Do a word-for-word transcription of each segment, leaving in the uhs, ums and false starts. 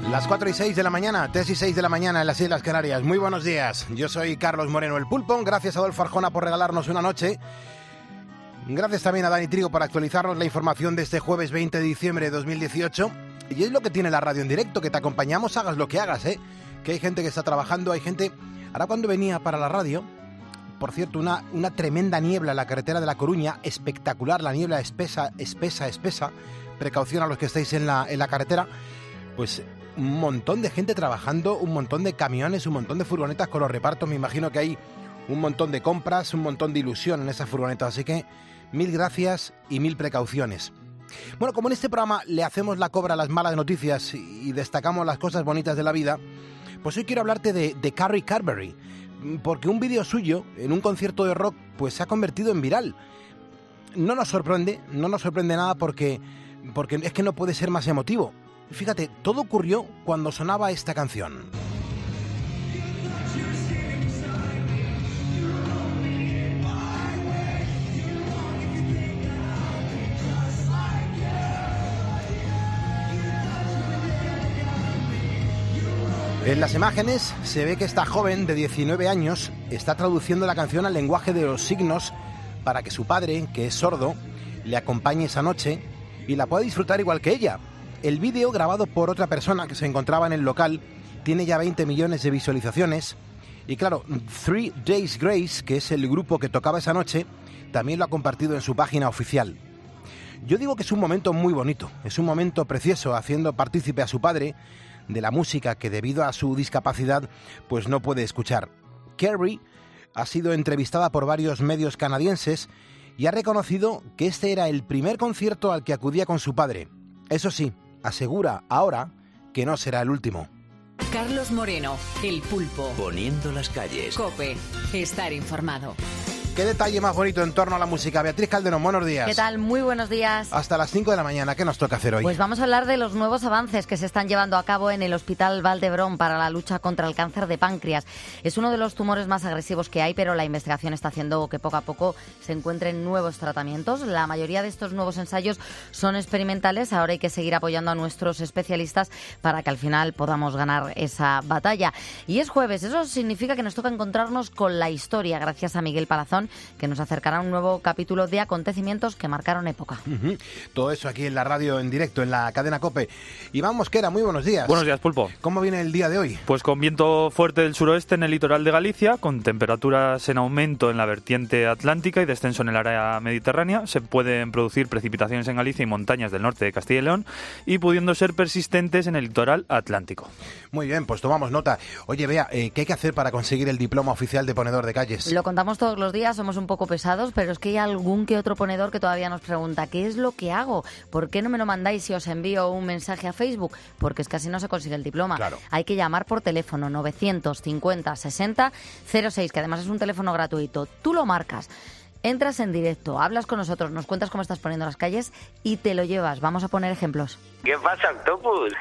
Las cuatro y seis de la mañana, tres y seis de la mañana en las Islas Canarias. Muy buenos días, yo soy Carlos Moreno, el Pulpo. Gracias a Adolfo Arjona por regalarnos una noche. Gracias también a Dani Trigo por actualizarnos la información de este jueves veinte de diciembre de dos mil dieciocho. Y es lo que tiene la radio en directo, que te acompañamos, hagas lo que hagas, ¿eh? Que hay gente que está trabajando, hay gente... Ahora cuando venía para la radio, por cierto, una, una tremenda niebla en la carretera de La Coruña, espectacular, la niebla espesa, espesa, espesa. Precaución a los que estáis en la, en la carretera. Pues un montón de gente trabajando, un montón de camiones, un montón de furgonetas con los repartos. Me imagino que hay un montón de compras, un montón de ilusión en esas furgonetas. Así que mil gracias y mil precauciones. Bueno, como en este programa le hacemos la cobra a las malas noticias y destacamos las cosas bonitas de la vida, pues hoy quiero hablarte de, de Carrie Carberry, porque un vídeo suyo en un concierto de rock pues se ha convertido en viral. No nos sorprende, no nos sorprende nada porque, porque es que no puede ser más emotivo. Fíjate, todo ocurrió cuando sonaba esta canción. En las imágenes se ve que esta joven de diecinueve años está traduciendo la canción al lenguaje de los signos para que su padre, que es sordo, le acompañe esa noche y la pueda disfrutar igual que ella. El vídeo, grabado por otra persona que se encontraba en el local, tiene ya veinte millones de visualizaciones. Y claro, Three Days Grace, que es el grupo que tocaba esa noche, también lo ha compartido en su página oficial. Yo digo que es un momento muy bonito, es un momento precioso, haciendo partícipe a su padre de la música que debido a su discapacidad pues no puede escuchar. Carrie ha sido entrevistada por varios medios canadienses y ha reconocido que este era el primer concierto al que acudía con su padre. Eso sí, asegura ahora que no será el último. Carlos Moreno, el Pulpo. Poniendo las calles. COPE, estar informado. ¿Qué detalle más bonito en torno a la música? Beatriz Calderón, buenos días. ¿Qué tal? Muy buenos días. Hasta las cinco de la mañana, ¿qué nos toca hacer hoy? Pues vamos a hablar de los nuevos avances que se están llevando a cabo en el Hospital Vall d'Hebron para la lucha contra el cáncer de páncreas. Es uno de los tumores más agresivos que hay, pero la investigación está haciendo que poco a poco se encuentren nuevos tratamientos. La mayoría de estos nuevos ensayos son experimentales. Ahora hay que seguir apoyando a nuestros especialistas para que al final podamos ganar esa batalla. Y es jueves, eso significa que nos toca encontrarnos con la historia, gracias a Miguel Palazón, que nos acercará a un nuevo capítulo de acontecimientos que marcaron época. Uh-huh. Todo eso aquí en la radio, en directo, en la cadena COPE. Iván Mosquera, muy buenos días. Buenos días, Pulpo. ¿Cómo viene el día de hoy? Pues con viento fuerte del suroeste en el litoral de Galicia, con temperaturas en aumento en la vertiente atlántica y descenso en el área mediterránea. Se pueden producir precipitaciones en Galicia y montañas del norte de Castilla y León y pudiendo ser persistentes en el litoral atlántico. Muy bien, pues tomamos nota. Oye, Bea, eh, ¿qué hay que hacer para conseguir el diploma oficial de ponedor de calles? Lo contamos todos los días, somos un poco pesados, pero es que hay algún que otro ponedor que todavía nos pregunta ¿qué es lo que hago? ¿Por qué no me lo mandáis si os envío un mensaje a Facebook? Porque es que así no se consigue el diploma. Claro. Hay que llamar por teléfono novecientos cincuenta sesenta cero seis, que además es un teléfono gratuito. Tú lo marcas. Entras en directo, hablas con nosotros, nos cuentas cómo estás poniendo las calles y te lo llevas. Vamos a poner ejemplos. ¿Qué pasa, Octopus?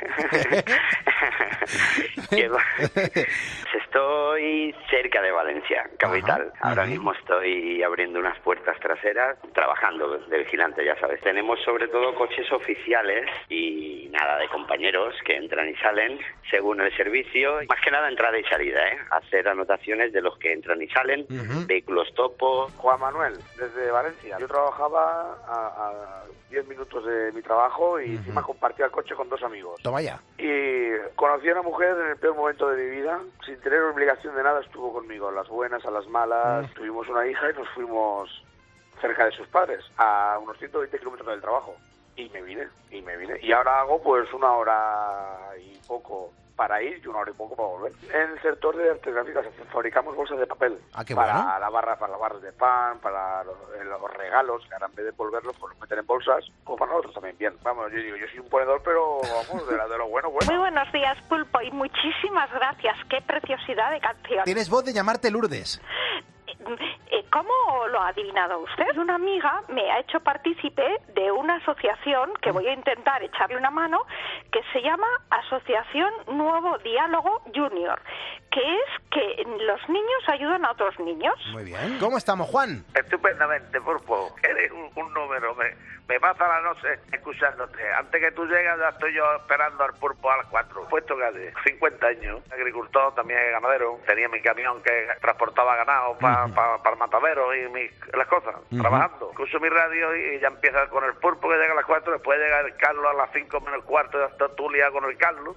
Estoy cerca de Valencia, capital. Ajá, Ahora ajá. mismo estoy abriendo unas puertas traseras, trabajando de vigilante, ya sabes. Tenemos sobre todo coches oficiales y nada, de compañeros que entran y salen según el servicio. Más que nada entrada y salida, ¿eh? Hacer anotaciones de los que entran y salen, uh-huh. vehículos topo. Juan Manuel, desde Valencia. Yo trabajaba a diez minutos de mi trabajo y uh-huh. encima compartía el coche con dos amigos. Toma ya. Y conocí a una mujer en el peor momento de mi vida, sin tener obligación de nada, estuvo conmigo, a las buenas, a las malas. Uh-huh. Tuvimos una hija y nos fuimos cerca de sus padres, a unos ciento veinte kilómetros del trabajo. Y me vine, y me vine. Y ahora hago pues una hora y poco para ir y una hora y poco para volver. En el sector de artes gráficas fabricamos bolsas de papel. Ah, qué para bueno. la barra, para las barras de pan, para los, los regalos, que ahora en vez de envolverlos, pues los meten en bolsas, pues para nosotros también bien. Vamos, yo digo, yo soy un ponedor, pero vamos, de, la, de lo bueno, bueno. Muy buenos días, Pulpo, y muchísimas gracias. Qué preciosidad de canción. Tienes voz de llamarte Lourdes. ¿Cómo lo ha adivinado usted? Una amiga me ha hecho partícipe de una asociación que voy a intentar echarle una mano, que se llama Asociación Nuevo Diálogo Junior, que es que los niños ayudan a otros niños. Muy bien. ¿Cómo estamos, Juan? Estupendamente, Pulpo. Eres un, un número. Me, me pasa la noche escuchándote. Antes que tú llegas ya estoy yo esperando al Pulpo a las cuatro. Puesto que hace cincuenta años, agricultor, también ganadero. Tenía mi camión que transportaba ganado para uh-huh. pa, pa el matadero y mis, las cosas, uh-huh. trabajando. Escucho mi radio y, y ya empieza con el Pulpo que llega a las cuatro. Después llega el Carlos a las cinco menos cuarto. Ya está tú liado con el Carlos.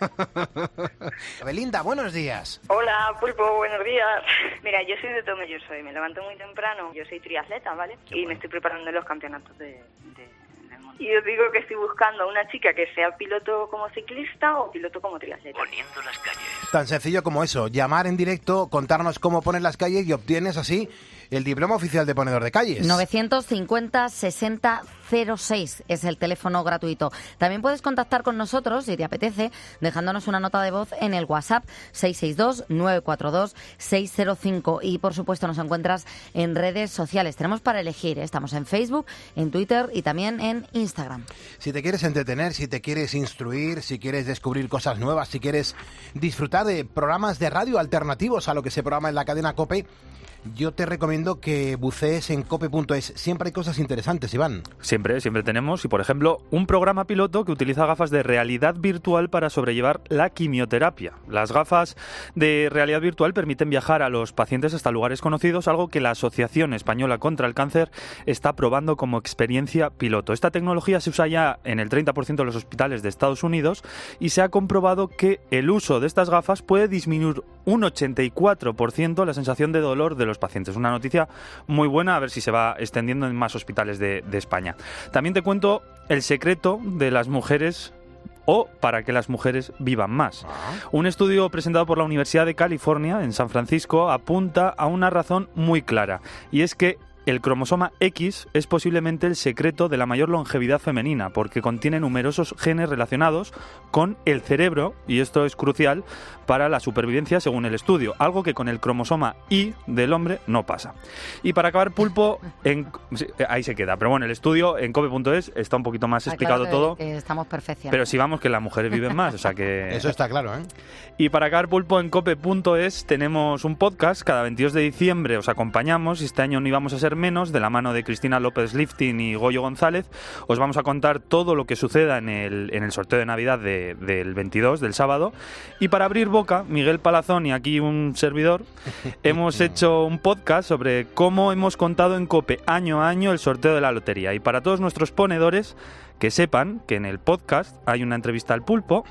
Belinda, buenos días. Hola, Pulpo, buenos días. Mira, yo soy de Tome, yo soy. Me levanto muy temprano. Yo soy triatleta, ¿vale? Qué y bueno. Me estoy preparando en los campeonatos de, de, del mundo. Y os digo que estoy buscando a una chica que sea piloto como ciclista o piloto como triatleta. Poniendo las calles. Tan sencillo como eso. Llamar en directo, contarnos cómo pones las calles y obtienes así el diploma oficial de ponedor de calles. novecientos cincuenta sesenta cero seis es el teléfono gratuito. También puedes contactar con nosotros, si te apetece, dejándonos una nota de voz en el WhatsApp seis seis dos, nueve cuatro dos, seis cero cinco. Y, por supuesto, nos encuentras en redes sociales. Tenemos para elegir. Estamos en Facebook, en Twitter y también en Instagram. Si te quieres entretener, si te quieres instruir, si quieres descubrir cosas nuevas, si quieres disfrutar de programas de radio alternativos a lo que se programa en la cadena COPE, yo te recomiendo que bucees en cope punto es. Siempre hay cosas interesantes, Iván. Siempre, siempre tenemos. Y, por ejemplo, un programa piloto que utiliza gafas de realidad virtual para sobrellevar la quimioterapia. Las gafas de realidad virtual permiten viajar a los pacientes hasta lugares conocidos, algo que la Asociación Española contra el Cáncer está probando como experiencia piloto. Esta tecnología se usa ya en el treinta por ciento de los hospitales de Estados Unidos y se ha comprobado que el uso de estas gafas puede disminuir un ochenta y cuatro por ciento la sensación de dolor de los pacientes. Una noticia muy buena, a ver si se va extendiendo en más hospitales de, de España. También te cuento el secreto de las mujeres o para que las mujeres vivan más. Un estudio presentado por la Universidad de California en San Francisco apunta a una razón muy clara, y es que el cromosoma X es posiblemente el secreto de la mayor longevidad femenina, porque contiene numerosos genes relacionados con el cerebro, y esto es crucial para la supervivencia según el estudio, algo que con el cromosoma Y del hombre no pasa. Y para acabar, Pulpo, en, ahí se queda, pero bueno, el estudio en cope punto es está un poquito más explicado ah, claro todo. Que, que estamos perfeccionando. Pero si vamos que las mujeres viven más, o sea que... Eso está claro, ¿eh? Y para acabar, Pulpo, en cope punto es tenemos un podcast, cada veintidós de diciembre os acompañamos, y este año no íbamos a ser menos, de la mano de Cristina López Lifting y Goyo González. Os vamos a contar todo lo que suceda en el, en el sorteo de Navidad de, del veintidós, del sábado. Y para abrir boca, Miguel Palazón y aquí un servidor, hemos hecho un podcast sobre cómo hemos contado en COPE año a año el sorteo de la lotería. Y para todos nuestros ponedores, que sepan que en el podcast hay una entrevista al Pulpo,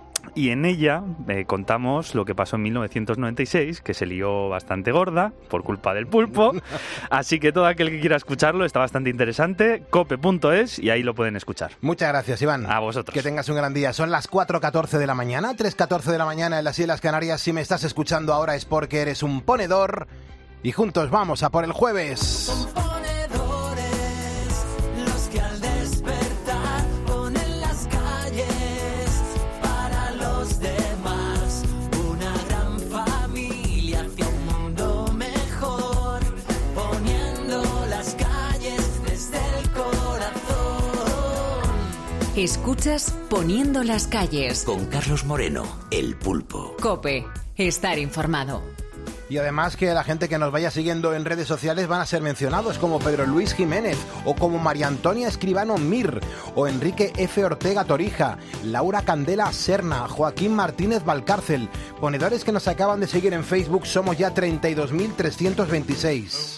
y en ella eh, contamos lo que pasó en mil novecientos noventa y seis, que se lió bastante gorda por culpa del Pulpo. Así que todo aquel que quiera escucharlo está bastante interesante. cope punto es y ahí lo pueden escuchar. Muchas gracias, Iván. A vosotros. Que tengas un gran día. Son las cuatro catorce de la mañana, tres catorce de la mañana en las Islas Canarias. Si me estás escuchando ahora es porque eres un ponedor y juntos vamos a por el jueves. Escuchas Poniendo las calles. Con Carlos Moreno, el Pulpo. COPE. Estar informado. Y además que la gente que nos vaya siguiendo en redes sociales van a ser mencionados, como Pedro Luis Jiménez, o como María Antonia Escribano Mir, o Enrique F. Ortega Torija, Laura Candela Serna, Joaquín Martínez Valcárcel. Ponedores que nos acaban de seguir en Facebook, somos ya treinta y dos mil trescientos veintiséis.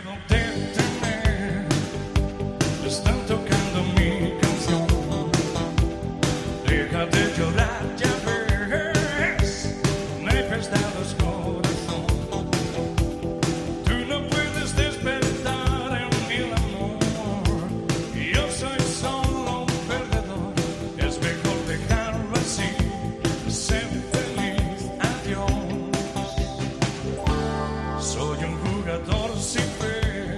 De llorar, ya ves, no he prestado corazón. Tú no puedes despertar en mi amor. Yo soy solo un perdedor. Es mejor dejarlo así. Ser feliz, adiós. Soy un jugador sin fe.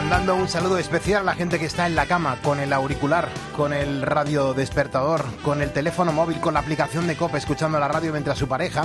Mandando un saludo especial a la gente que está en la cama, con el auricular, con el radio despertador, con el teléfono móvil, con la aplicación de COPE, escuchando la radio mientras su pareja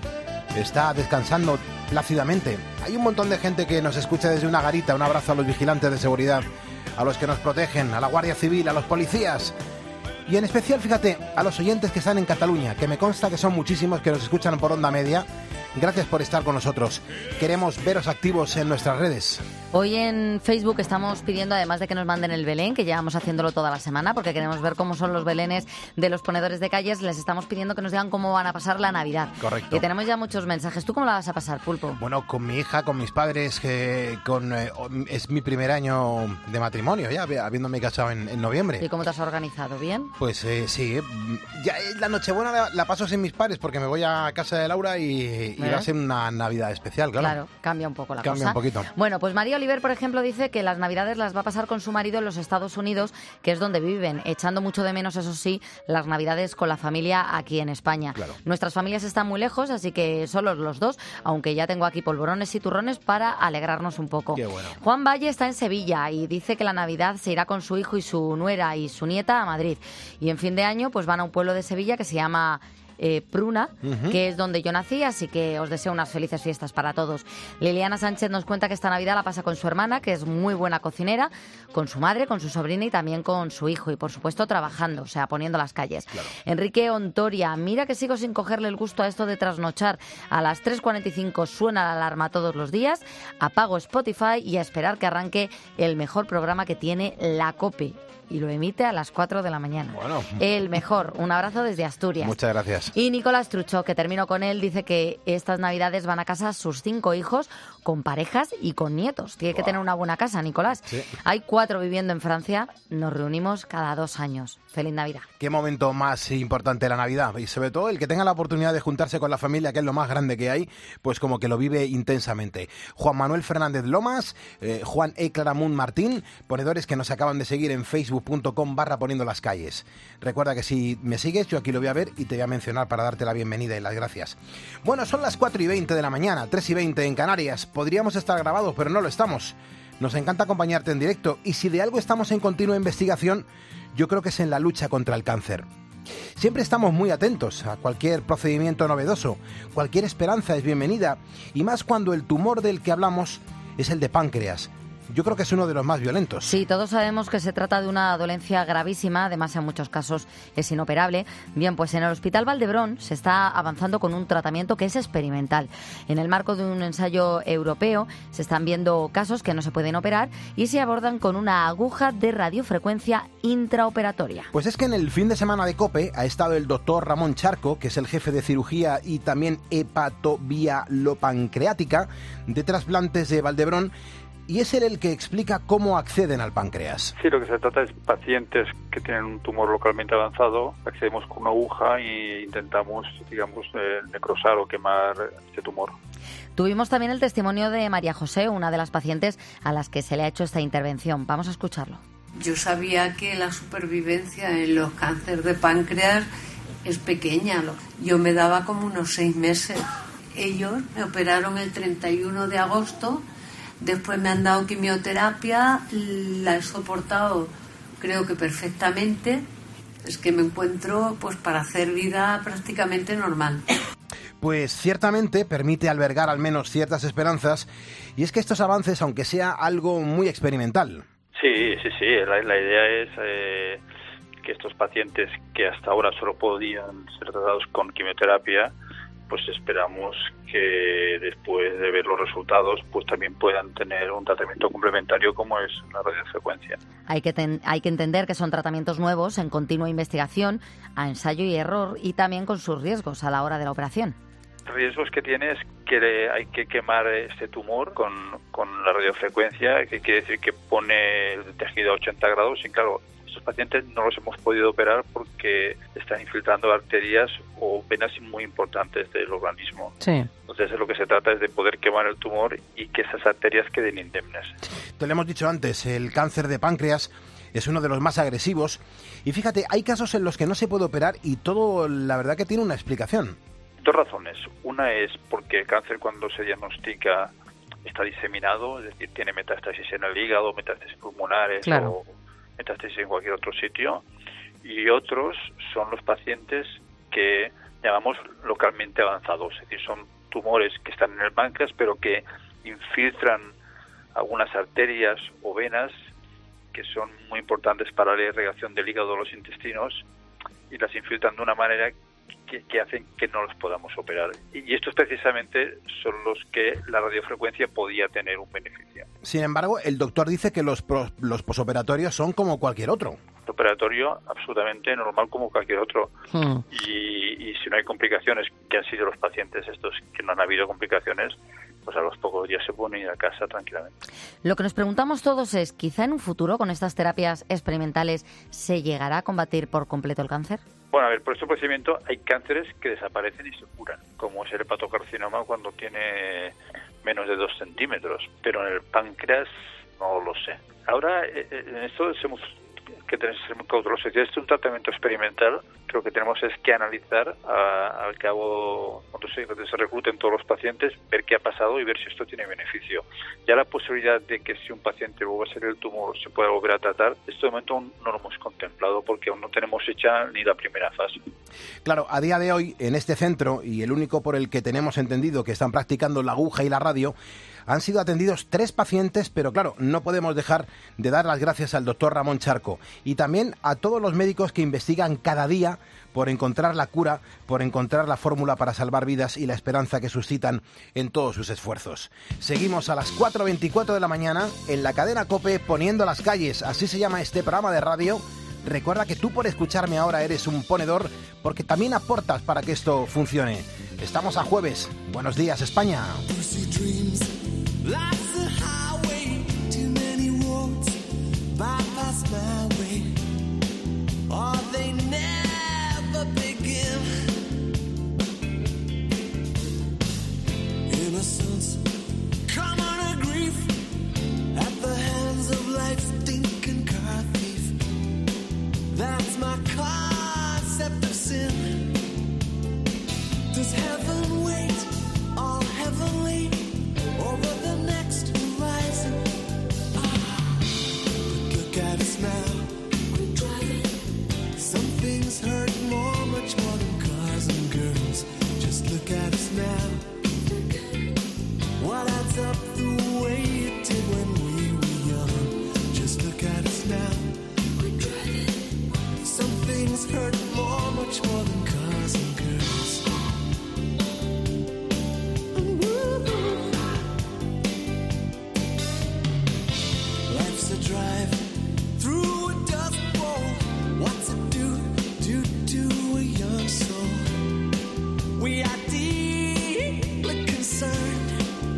está descansando plácidamente. Hay un montón de gente que nos escucha desde una garita. Un abrazo a los vigilantes de seguridad, a los que nos protegen, a la Guardia Civil, a los policías. Y en especial, fíjate, a los oyentes que están en Cataluña, que me consta que son muchísimos, que nos escuchan por onda media. Gracias por estar con nosotros. Queremos veros activos en nuestras redes. Hoy en Facebook estamos pidiendo, además de que nos manden el Belén, que llevamos haciéndolo toda la semana, porque queremos ver cómo son los belenes de los ponedores de calles, les estamos pidiendo que nos digan cómo van a pasar la Navidad. Correcto. Y tenemos ya muchos mensajes. ¿Tú cómo la vas a pasar, Pulpo? Bueno, con mi hija, con mis padres, que con eh, es mi primer año de matrimonio ya, habiéndome casado en, en noviembre. ¿Y cómo te has organizado? ¿Bien? Pues eh, sí, ya la Nochebuena la, la paso sin mis padres porque me voy a casa de Laura y, y va a ser una Navidad especial, claro. Claro, cambia un poco la cambia cosa. un poquito. Bueno, pues María Oliver, por ejemplo, dice que las Navidades las va a pasar con su marido en los Estados Unidos, que es donde viven, echando mucho de menos, eso sí, las Navidades con la familia aquí en España. Claro. Nuestras familias están muy lejos, así que solos los dos, aunque ya tengo aquí polvorones y turrones para alegrarnos un poco. Qué bueno. Juan Valle está en Sevilla y dice que la Navidad se irá con su hijo y su nuera y su nieta a Madrid. Y en fin de año, pues van a un pueblo de Sevilla que se llama Eh, Pruna, uh-huh. que es donde yo nací, así que os deseo unas felices fiestas para todos. Liliana Sánchez nos cuenta que esta Navidad la pasa con su hermana, que es muy buena cocinera, con su madre, con su sobrina y también con su hijo, y por supuesto trabajando, o sea, poniendo las calles. Claro. Enrique Ontoria, mira que sigo sin cogerle el gusto a esto de trasnochar. A las tres cuarenta y cinco suena la alarma todos los días, apago Spotify y a esperar que arranque el mejor programa que tiene la COPE. Y lo emite a las cuatro de la mañana. Bueno. El mejor. Un abrazo desde Asturias. Muchas gracias. Y Nicolás Trucho, que termino con él, dice que estas Navidades van a casa sus cinco hijos con parejas y con nietos. Tiene que wow. tener una buena casa, Nicolás. Sí. Hay cuatro viviendo en Francia. Nos reunimos cada dos años. Feliz Navidad. Qué momento más importante la Navidad. Y sobre todo el que tenga la oportunidad de juntarse con la familia, que es lo más grande que hay, pues como que lo vive intensamente. Juan Manuel Fernández Lomas, eh, Juan E. Claramunt Martín, ponedores que nos acaban de seguir en facebook.com barra poniendo las calles. Recuerda que si me sigues, yo aquí lo voy a ver y te voy a mencionar para darte la bienvenida y las gracias. Bueno, son las cuatro y veinte de la mañana, tres y veinte en Canarias. Podríamos estar grabados, pero no lo estamos. Nos encanta acompañarte en directo y si de algo estamos en continua investigación, yo creo que es en la lucha contra el cáncer. Siempre estamos muy atentos a cualquier procedimiento novedoso, cualquier esperanza es bienvenida, y más cuando el tumor del que hablamos es el de páncreas. Yo creo que es uno de los más violentos. Sí, todos sabemos que se trata de una dolencia gravísima, además en muchos casos es inoperable. Bien, pues en el Hospital Valdebrón se está avanzando con un tratamiento que es experimental. En el marco de un ensayo europeo se están viendo casos que no se pueden operar y se abordan con una aguja de radiofrecuencia intraoperatoria. Pues es que en el fin de semana de COPE ha estado el doctor Ramón Charco, que es el jefe de cirugía y también hepatobialopancreática de trasplantes de Valdebrón, y es él el que explica cómo acceden al páncreas. Sí, lo que se trata es pacientes que tienen un tumor localmente avanzado, accedemos con una aguja e intentamos, digamos, eh, necrosar o quemar este tumor. Tuvimos también el testimonio de María José, una de las pacientes a las que se le ha hecho esta intervención. Vamos a escucharlo. Yo sabía que la supervivencia en los cánceres de páncreas es pequeña. Yo me daba como unos seis meses. Ellos me operaron el treinta y uno de agosto. Después me han dado quimioterapia, la he soportado creo que perfectamente. Es que me encuentro pues para hacer vida prácticamente normal. Pues ciertamente permite albergar al menos ciertas esperanzas, y es que estos avances, aunque sea algo muy experimental. Sí, sí, sí, la, la idea es eh, que estos pacientes que hasta ahora solo podían ser tratados con quimioterapia, pues esperamos que después de ver los resultados pues también puedan tener un tratamiento complementario como es la radiofrecuencia. Hay que, ten, hay que entender que son tratamientos nuevos en continua investigación, a ensayo y error, y también con sus riesgos a la hora de la operación. Los riesgos que tiene es que hay que quemar este tumor con, con la radiofrecuencia, que quiere decir que pone el tejido a ochenta grados, y claro, estos pacientes no los hemos podido operar porque están infiltrando arterias o venas muy importantes del organismo. Sí. Entonces lo que se trata es de poder quemar el tumor y que esas arterias queden indemnes. Te lo hemos dicho antes, el cáncer de páncreas es uno de los más agresivos, y fíjate, hay casos en los que no se puede operar y todo, la verdad, que tiene una explicación. Dos razones. Una es porque el cáncer, cuando se diagnostica, está diseminado, es decir, tiene metástasis en el hígado, metástasis pulmonares Claro. o metástasis en cualquier otro sitio. Y otros son los pacientes que llamamos localmente avanzados, es decir, son tumores que están en el páncreas pero que infiltran algunas arterias o venas que son muy importantes para la irrigación del hígado o los intestinos y las infiltran de una manera que, que hacen que no los podamos operar. Y, y estos precisamente son los que la radiofrecuencia podía tener un beneficio. Sin embargo, el doctor dice que los, pro- los posoperatorios son como cualquier otro. El operatorio absolutamente normal como cualquier otro. Hmm. Y, y si no hay complicaciones, que han sido los pacientes estos que no han habido complicaciones, pues a los pocos días se pueden ir a casa tranquilamente. Lo que nos preguntamos todos es, ¿quizá en un futuro con estas terapias experimentales se llegará a combatir por completo el cáncer? Bueno, a ver, por este procedimiento hay cánceres que desaparecen y se curan, como es el hepatocarcinoma cuando tiene menos de dos centímetros, pero en el páncreas no lo sé. Ahora, eh, en esto hemos que tenemos que ser muy cautelosos. Este es un tratamiento experimental, creo que tenemos es que analizar a, al cabo, cuando se, cuando se recluten todos los pacientes, ver qué ha pasado y ver si esto tiene beneficio. Ya la posibilidad de que si un paciente vuelva a ser el tumor se pueda volver a tratar, esto de momento aún no lo hemos contemplado porque aún no tenemos hecha ni la primera fase. Claro, a día de hoy, en este centro, y el único por el que tenemos entendido que están practicando la aguja y la radio, han sido atendidos tres pacientes, pero claro, no podemos dejar de dar las gracias al doctor Ramón Charco y también a todos los médicos que investigan cada día por encontrar la cura, por encontrar la fórmula para salvar vidas y la esperanza que suscitan en todos sus esfuerzos. Seguimos a las cuatro veinticuatro de la mañana en la cadena COPE Poniendo las calles, así se llama este programa de radio. Recuerda que tú por escucharme ahora eres un ponedor porque también aportas para que esto funcione. Estamos a jueves. Buenos días, España. Life's a highway, too many roads bypass my way, or they never begin. Innocence, common a grief at the hands of life's stinking car thief. That's my concept of sin. Does heaven wait all heavenly over the next horizon? Ah, but look at us now. We're driving. Some things hurt more, much more than cars and girls. Just look at us now. What adds up the way it did when we were young? Just look at us now. We're driving. Some things hurt more, much more than cars and girls. Life's a drive through a dust bowl. What's it do, do, do a young soul? We are deeply concerned.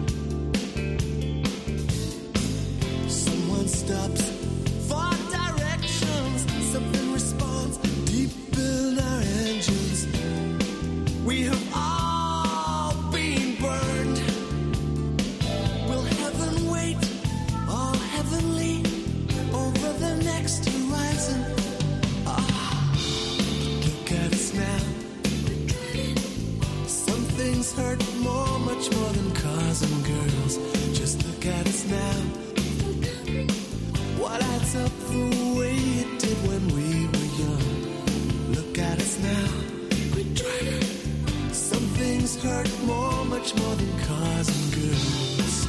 Someone stops for directions. Something responds deep in our engines. We have all been burned. Will heaven wait all heavenly over the next horizon? Ah, look at us now. Some things hurt more, much more than cars and girls. Just look at us now. What adds up the way it did when we were young? Look at us now. We're driving. Some things hurt more, much more than cars and girls.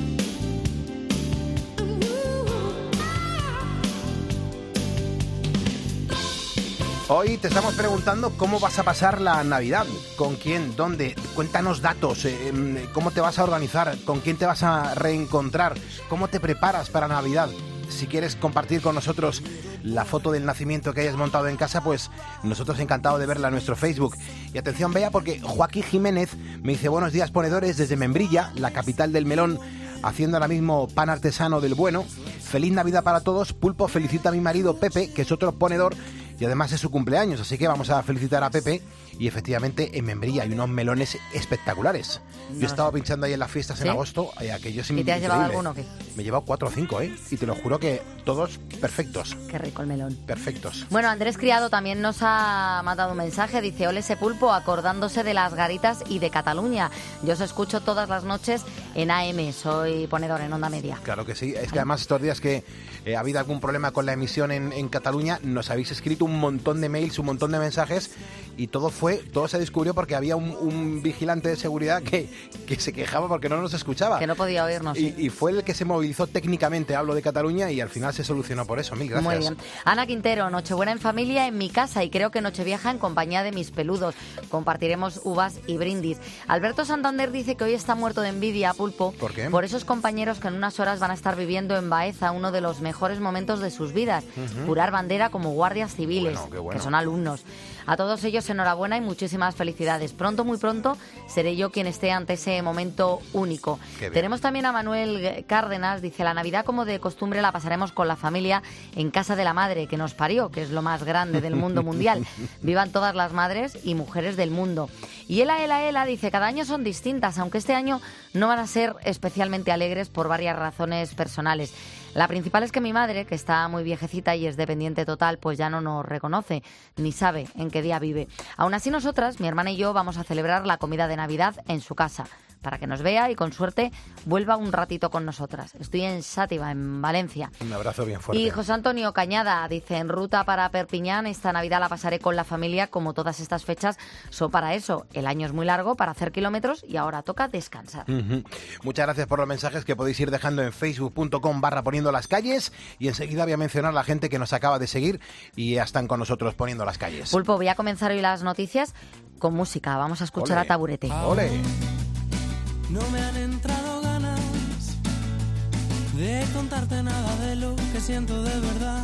Hoy te estamos preguntando cómo vas a pasar la Navidad, con quién, dónde. Cuéntanos datos, eh, cómo te vas a organizar, con quién te vas a reencontrar, cómo te preparas para Navidad. Si quieres compartir con nosotros la foto del nacimiento que hayas montado en casa, pues nosotros encantados de verla en nuestro Facebook. Y atención, Bea, porque Joaquín Jiménez me dice: buenos días, ponedores, desde Membrilla, la capital del melón, haciendo ahora mismo pan artesano del bueno. Feliz Navidad para todos. Pulpo felicita a mi marido Pepe, que es otro ponedor, y además es su cumpleaños, así que vamos a felicitar a Pepe. Y efectivamente en Membrilla hay unos melones espectaculares. No Yo he estado pinchando ahí en las fiestas ¿Sí? en agosto, eh, aquello es ¿Y te has llevado increíble. alguno o qué? Me he llevado cuatro o cinco, ¿eh? Y te lo juro que todos perfectos, Qué rico el melón. perfectos. Bueno, Andrés Criado también nos ha mandado un mensaje. Dice: ole ese pulpo, acordándose de las garitas y de Cataluña. Yo os escucho todas las noches en A M. Soy ponedor en Onda Media. Claro que sí. Es que además estos días que eh, ha habido algún problema con la emisión en, en Cataluña, nos habéis escrito un montón de mails, un montón de mensajes y todo fue, todo se descubrió porque había un, un vigilante de seguridad que, que se quejaba porque no nos escuchaba. Que no podía oírnos. Y, Sí. y fue el que se movilizó técnicamente, hablo de Cataluña, y al final se solucionó por eso. Mil gracias. Muy bien. Ana Quintero, Nochebuena en familia en mi casa y creo que Nochevieja en compañía de mis peludos. Compartiremos uvas y brindis. Alberto Santander dice que hoy está muerto de envidia, Pulpo. ¿Por qué? Por esos compañeros que en unas horas van a estar viviendo en Baeza uno de los mejores momentos de sus vidas. Ujú. Jurar bandera como guardias civiles, Bueno, qué bueno. que son alumnos. A todos ellos enhorabuena y muchísimas felicidades. Pronto, muy pronto, seré yo quien esté ante ese momento único. Qué bien. Tenemos también a Manuel Cárdenas, dice, la Navidad como de costumbre la pasaremos con la familia en casa de la madre que nos parió, que es lo más grande del mundo mundial. Vivan todas las madres y mujeres del mundo. Y Ela, Ela, Ela dice, cada año son distintas, aunque este año no van a ser especialmente alegres por varias razones personales. La principal es que mi madre, que está muy viejecita y es dependiente total, pues ya no nos reconoce, ni sabe en qué día vive. Aún así nosotras, mi hermana y yo, vamos a celebrar la comida de Navidad en su casa, para que nos vea y con suerte vuelva un ratito con nosotras. Estoy en Sátiva, en Valencia. Un abrazo bien fuerte. Y José Antonio Cañada dice, en ruta para Perpiñán, esta Navidad la pasaré con la familia, como todas estas fechas son para eso. El año es muy largo para hacer kilómetros y ahora toca descansar. Ujú. Muchas gracias por los mensajes que podéis ir dejando en facebook punto com barra poniendo las calles, y enseguida voy a mencionar a la gente que nos acaba de seguir y ya están con nosotros poniendo las calles. Pulpo, voy a comenzar hoy las noticias con música. Vamos a escuchar Ole. a Taburete. ¡Ole! No me han entrado ganas de contarte nada de lo que siento de verdad.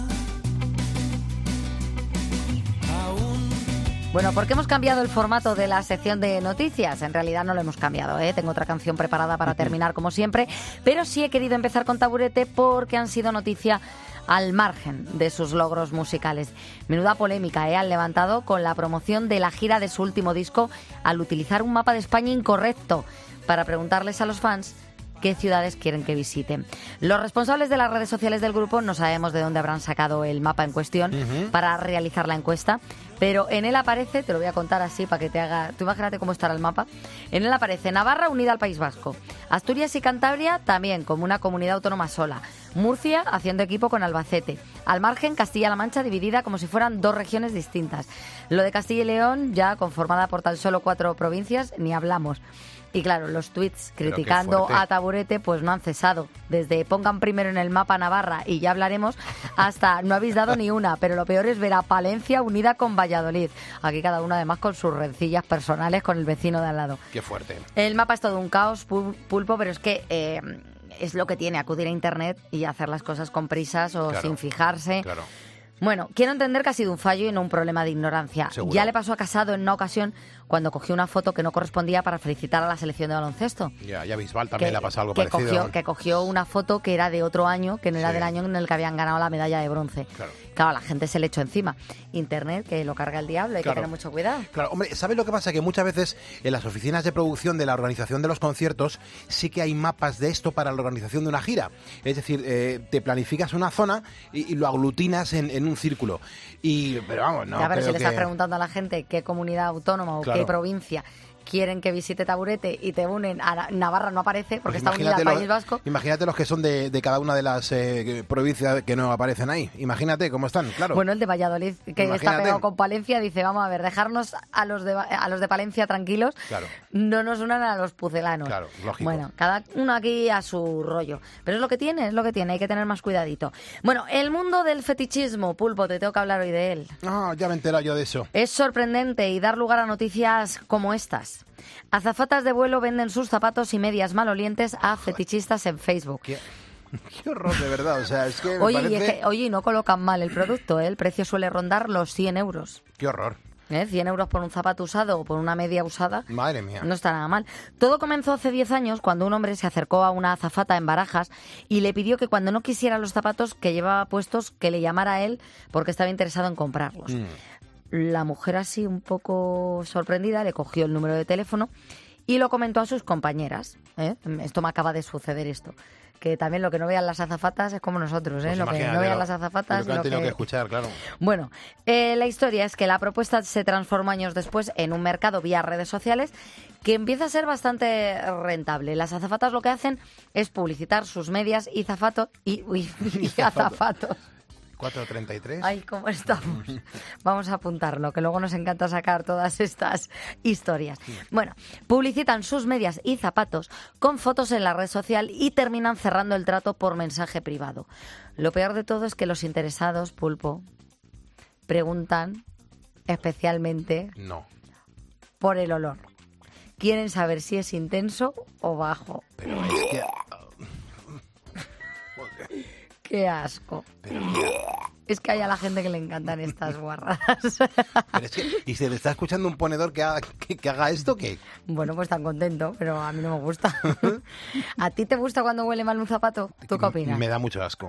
Aún Bueno, ¿por qué hemos cambiado el formato de la sección de noticias? En realidad no lo hemos cambiado, ¿eh? Tengo otra canción preparada para terminar como siempre, pero sí he querido empezar con Taburete porque han sido noticia al margen de sus logros musicales. Menuda polémica, ¿eh? Han levantado con la promoción de la gira de su último disco al utilizar un mapa de España incorrecto para preguntarles a los fans qué ciudades quieren que visiten. Los responsables de las redes sociales del grupo no sabemos de dónde habrán sacado el mapa en cuestión Ujú. para realizar la encuesta, pero en él aparece, te lo voy a contar así para que te haga... Tú imagínate cómo estará el mapa. En él aparece Navarra unida al País Vasco, Asturias y Cantabria también como una comunidad autónoma sola, Murcia haciendo equipo con Albacete, al margen Castilla-La Mancha dividida como si fueran dos regiones distintas. Lo de Castilla y León, ya conformada por tan solo cuatro provincias, ni hablamos. Y claro, los tweets Pero qué criticando fuerte. a Taburete pues no han cesado. Desde pongan primero en el mapa Navarra y ya hablaremos, hasta no habéis dado ni una. Pero lo peor es ver a Palencia unida con Valladolid. Aquí cada uno además con sus rencillas personales con el vecino de al lado. Qué fuerte. El mapa es todo un caos, Pul- Pulpo, pero es que eh, es lo que tiene acudir a Internet y hacer las cosas con prisas o Claro, sin fijarse. Claro. Bueno, quiero entender que ha sido un fallo y no un problema de ignorancia. Seguro. Ya le pasó a Casado en una ocasión cuando cogió una foto que no correspondía para felicitar a la selección de baloncesto. Ya, ya Bisbal también le ha pasado algo que parecido. Cogió, que cogió una foto que era de otro año, que no era Sí. del año en el que habían ganado la medalla de bronce. Claro. Claro, la gente se le echó encima. Internet, que lo carga el diablo, hay Claro. que tener mucho cuidado. Claro, hombre, ¿sabes lo que pasa? Que muchas veces en las oficinas de producción de la organización de los conciertos sí que hay mapas de esto para la organización de una gira. Es decir, eh, te planificas una zona y, y lo aglutinas en, en un círculo. Y, pero vamos, no ya, pero si creo le estás que- preguntando a la gente qué comunidad autónoma o Claro. qué provincia quieren que visite Taburete y te unen a Na- Navarra, no aparece porque Pues está unida al imagínate País los- Vasco. Imagínate los que son de, de cada una de las eh, provincias que no aparecen ahí. Imagínate cómo están, claro. Bueno, el de Valladolid, que está Imagínate. pegado con Palencia, dice, vamos a ver, dejarnos a los de, Va- a los de Palencia tranquilos, Claro. no nos unan a los pucelanos. Claro, lógico. Bueno, cada uno aquí a su rollo. Pero es lo que tiene, es lo que tiene, hay que tener más cuidadito. Bueno, el mundo del fetichismo, Pulpo, te tengo que hablar hoy de él. No, ya me he enterado yo de eso. Es sorprendente y dar lugar a noticias como estas. Azafatas de vuelo venden sus zapatos y medias malolientes a fetichistas en Facebook. Qué, qué horror, de verdad. O sea, es que me Oye, y parece... es que- oye, y no colocan mal el producto, ¿eh? El precio suele rondar los cien euros. Qué horror. ¿Eh? cien euros por un zapato usado o por una media usada. Madre mía. No está nada mal. Todo comenzó hace diez años cuando un hombre se acercó a una azafata en Barajas y le pidió que cuando no quisiera los zapatos que llevaba puestos, que le llamara a él porque estaba interesado en comprarlos. Mm. La mujer, así un poco sorprendida, le cogió el número de teléfono y lo comentó a sus compañeras. ¿eh? Esto me acaba de suceder esto. Que también lo que no vean las azafatas es como nosotros, ¿eh? Pues lo que imagínate no vean lo- las azafatas. lo que han lo tenido que- que escuchar, claro. Bueno, eh, la historia es que la propuesta se transformó años después en un mercado vía redes sociales que empieza a ser bastante rentable. Las azafatas lo que hacen es publicitar sus medias y zapatos y, uy, y azafatos. cuatro treinta y tres. Ay, ¿cómo estamos? Vamos a apuntarlo, que luego nos encanta sacar todas estas historias. Bueno, publicitan sus medias y zapatos con fotos en la red social y terminan cerrando el trato por mensaje privado. Lo peor de todo es que los interesados, Pulpo, preguntan especialmente no. por el olor. Quieren saber si es intenso o bajo. Pero es que... ¡Qué asco! Pero... Es que hay a la gente que le encantan estas guarradas. Pero es que, ¿y se le está escuchando un ponedor que haga, que, que haga esto qué? Bueno, pues tan contento, pero a mí no me gusta. ¿A ti te gusta cuando huele mal un zapato? ¿Tú qué opinas? Me da mucho asco.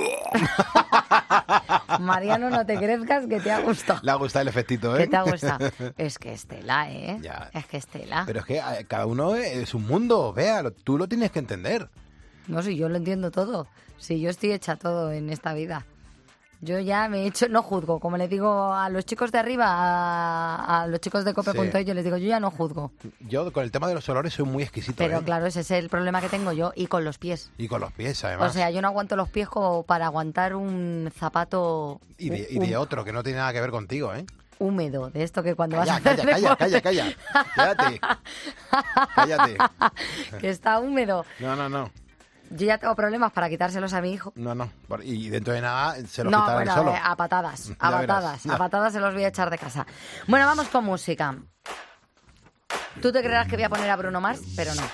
Mariano, no te crezcas, que te ha gustado. Le ha gustado el efectito, ¿eh? Que te ha gustado. Es que es tela, ¿eh? Ya. Es que es tela. Pero es que eh, cada uno es un mundo, vea, lo- tú lo tienes que entender. No, si yo lo entiendo todo. Si yo estoy hecha todo en esta vida. Yo ya me he hecho, no juzgo. Como le digo a los chicos de arriba, a, a los chicos de cope punto es, yo les digo, yo ya no juzgo. Yo con el tema de los olores soy muy exquisito, Pero ¿eh? claro, ese es el problema que tengo yo. Y con los pies. Y con los pies, además. O sea, yo no aguanto los pies como para aguantar un zapato y, de, y de otro, que no tiene nada que ver contigo, ¿eh? húmedo. De esto que cuando Calla, vas a hacer calla, calla, deporte- calla, calla. Cállate. Cállate. que está húmedo. No, no, no. Yo ya tengo problemas para quitárselos a mi hijo. No, no. Por- Y dentro de nada se los No, quitará él bueno, solo. eh, a patadas, a Ya verás. patadas, No. a patadas se los voy a echar de casa. Bueno, vamos con música. Tú te creerás que voy a poner a Bruno Mars, pero no.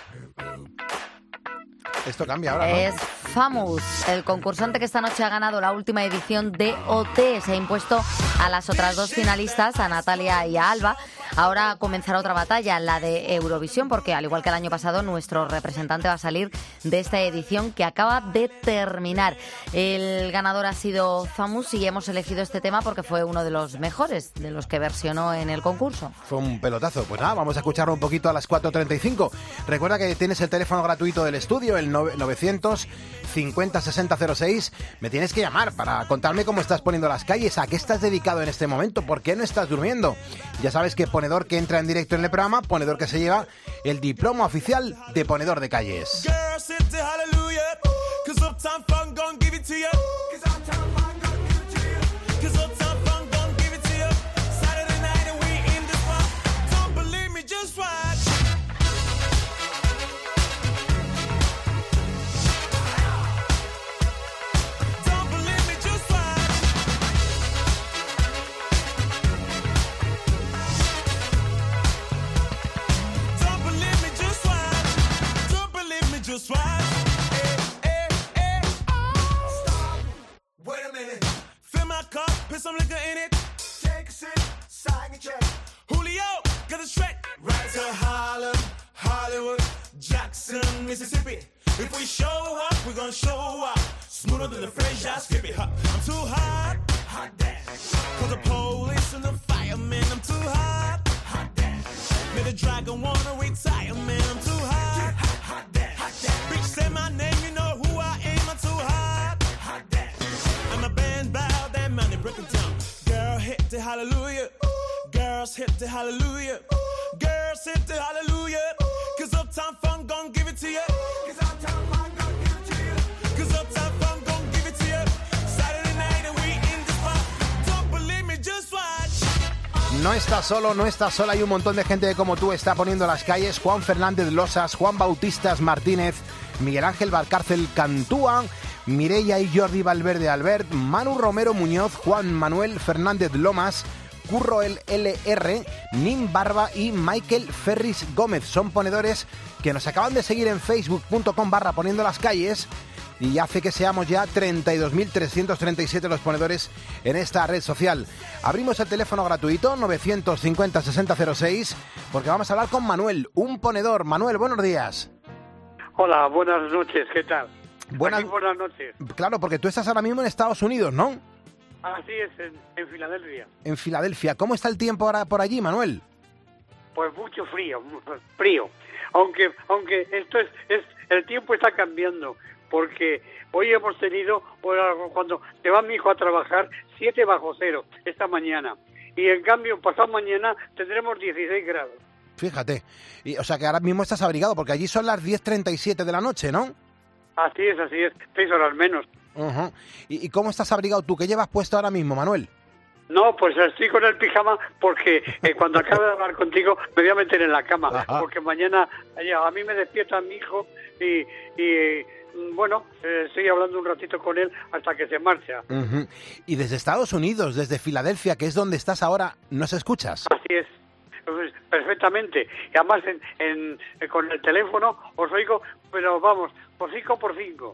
Esto cambia ahora, ¿no? Es Famous, el concursante que esta noche ha ganado la última edición de O T. Se ha impuesto a las otras dos finalistas, a Natalia y a Alba. Ahora comenzará otra batalla, la de Eurovisión, porque al igual que el año pasado, nuestro representante va a salir de esta edición que acaba de terminar. El ganador ha sido Famous y hemos elegido este tema porque fue uno de los mejores, de los que versionó en el concurso. Fue un pelotazo. Pues nada, vamos a escucharlo un poquito a las cuatro treinta y cinco. Recuerda que tienes el teléfono gratuito del estudio, el novecientos cincuenta sesenta cero seis. Me tienes que llamar para contarme cómo estás poniendo las calles, a qué estás dedicado en este momento, por qué no estás durmiendo. Ya sabes que ponedor que entra en directo en el programa, ponedor que se lleva el diploma oficial de ponedor de calles. Girls hit the hallelujah, 'cause Uptown Funk gon' give it to you. 'Cause Uptown Funk gon' give it to you. 'Cause Uptown Funk gon' give it to you. Saturday night and we in the spot. Don't believe me, just watch. Don't believe me, just watch. Don't believe me, just watch. Don't believe me, just watch. Hey, hey, hey. Stop. Wait a minute. Fill my cup, put some liquor in it. Take a sip, sign a check. Julio, got a straight. Right to Harlem, Hollywood, Jackson, Mississippi. If we show up, we're gonna show up. Smoother than the French, I skip it. Huh. I'm too hot, hot damn. Call the police and the firemen, I'm too hot, hot damn. Made a dragon wanna retire, man, I'm too hot, hot, hot damn. Hot damn. Bitch, say my name, you know who I am, I'm too hot, hot damn. I'm a band bow, that money breaking down. Girl, hit the hallelujah. Girls hit the hallelujah. Girls hit the hallelujah. 'Cause Uptown Funk gon' give it to you. 'Cause Uptown Funk gon' give it to you. 'Cause Uptown Funk gon' give it to you. Saturday night and we in the spot. Don't believe me, just watch. No estás solo, no estás sola, hay un montón de gente que como tú está poniendo las calles. Juan Fernández Losas, Juan Bautistas Martínez, Miguel Ángel Valcárcel Cantúa, Mireia y Jordi Valverde Albert, Manu Romero Muñoz, Juan Manuel Fernández Lomas, Curro el L R, Nim Barba y Michael Ferris Gómez. Son ponedores que nos acaban de seguir en facebook punto com barra poniendo las calles y hace que seamos ya treinta y dos mil trescientos treinta y siete los ponedores en esta red social. Abrimos el teléfono gratuito novecientos cincuenta sesenta cero seis porque vamos a hablar con Manuel, un ponedor. Manuel, buenos días. Hola, buenas noches, ¿qué tal? Buenas, Aquí, buenas noches. Claro, porque tú estás ahora mismo en Estados Unidos, ¿no? Así es, en, en Filadelfia. En Filadelfia. ¿Cómo está el tiempo ahora por allí, Manuel? Pues mucho frío, frío. Aunque aunque esto es, es el tiempo está cambiando, porque hoy hemos tenido, cuando se va mi hijo a trabajar, siete bajo cero esta mañana. Y en cambio, pasado mañana tendremos dieciséis grados. Fíjate. Y, o sea que ahora mismo estás abrigado, porque allí son las diez treinta y siete de la noche, ¿no? Así es, así es. Seis horas menos. Uh-huh. ¿Y, ¿Y cómo estás abrigado tú? ¿Qué llevas puesto ahora mismo, Manuel? No, pues estoy con el pijama porque eh, cuando acabe de hablar contigo me voy a meter en la cama. Ajá. Porque mañana ya, a mí me despierta mi hijo y, y bueno, eh, estoy hablando un ratito con él hasta que se marcha. Uh-huh. Y desde Estados Unidos, desde Filadelfia, que es donde estás ahora, ¿nos escuchas? Así es. Perfectamente. Y además en, en, con el teléfono os oigo, pero vamos, por cinco por cinco.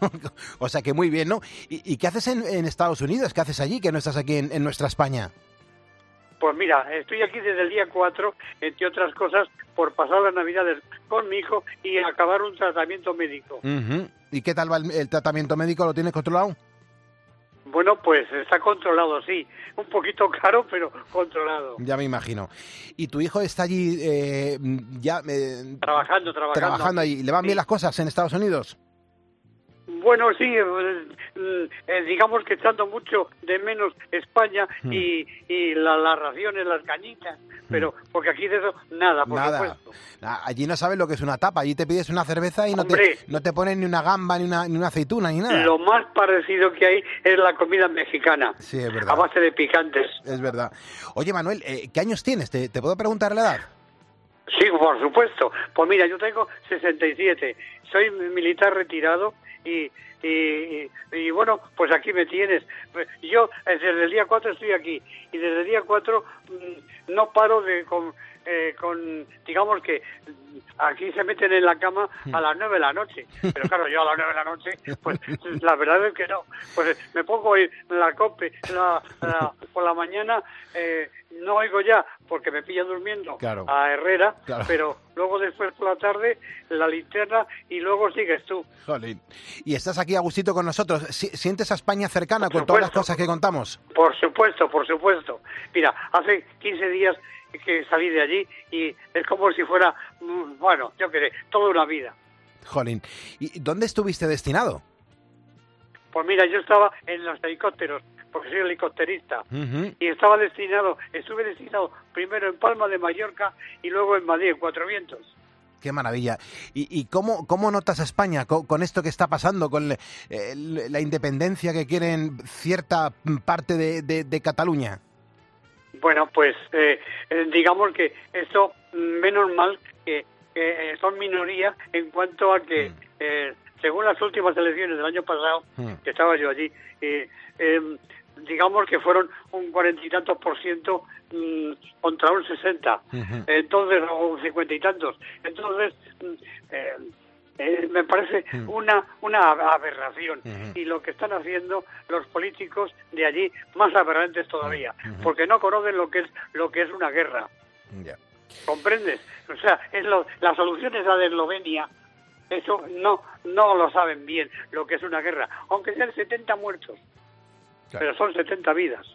O sea que muy bien, ¿no? ¿Y, y qué haces en, en Estados Unidos? ¿Qué haces allí que no estás aquí en, en nuestra España? Pues mira, estoy aquí desde el día cuatro, entre otras cosas, por pasar las Navidades con mi hijo y acabar un tratamiento médico. Uh-huh. ¿Y qué tal va el, el tratamiento médico? ¿Lo tienes controlado? Bueno, pues está controlado, sí. Un poquito caro, pero controlado. Ya me imagino. ¿Y tu hijo está allí eh, ya... Eh, trabajando, trabajando. Trabajando ahí. ¿Le van sí. bien las cosas en Estados Unidos? Bueno, sí, eh, eh, digamos que echando mucho de menos España mm. y, y la, las raciones, las cañitas, pero mm. porque aquí de eso nada, por nada. supuesto. Allí no sabes lo que es una tapa, allí te pides una cerveza y no te, no te ponen ni una gamba, ni una, ni una aceituna, ni nada. Lo más parecido que hay es la comida mexicana, sí, es verdad. A base de picantes. Es verdad. Oye, Manuel, eh, ¿qué años tienes? ¿Te, ¿Te puedo preguntar la edad? Sí, por supuesto. Pues mira, yo tengo sesenta y siete, soy militar retirado y, y, y, y bueno, pues aquí me tienes. Yo desde el día cuatro estoy aquí y desde el día cuatro mmm, no paro de con, eh, con, digamos que aquí se meten en la cama a las nueve de la noche, pero claro, yo a las nueve de la noche, pues la verdad es que no, pues me pongo a ir la cope la, la, por la mañana, eh, no oigo ya porque me pilla durmiendo claro. a Herrera, claro. pero luego después por la tarde la linterna y luego sigues tú. Jolín. Y estás aquí a gustito con nosotros. ¿Sientes a España cercana por con supuesto. Todas las cosas que contamos? Por supuesto, por supuesto. Mira, hace quince días que salí de allí y es como si fuera, bueno, yo qué sé, toda una vida. Jolín. ¿Y dónde estuviste destinado? Pues mira, yo estaba en los helicópteros, porque soy helicópterista, uh-huh. y estaba destinado, estuve destinado primero en Palma de Mallorca y luego en Madrid, en Cuatro Vientos. Qué maravilla. ¿Y, y cómo, cómo notas a España con, con esto que está pasando, con eh, la independencia que quieren cierta parte de, de, de Cataluña? Bueno, pues eh, digamos que esto, menos mal que eh, son minoría en cuanto a que, mm. eh, según las últimas elecciones del año pasado, mm. que estaba yo allí, eh, eh, digamos que fueron un cuarenta y tantos por ciento mmm, contra un sesenta, uh-huh. entonces, o un cincuenta y tantos. Entonces, eh, eh, me parece uh-huh. una una aberración. Uh-huh. Y lo que están haciendo los políticos de allí, más aberrantes todavía, uh-huh. porque no conocen lo que es lo que es una guerra. Yeah. ¿Comprendes? O sea, es lo, la solución es la de Eslovenia. Eso no no lo saben bien, lo que es una guerra, aunque sean setenta muertos. Claro. Pero son setenta vidas.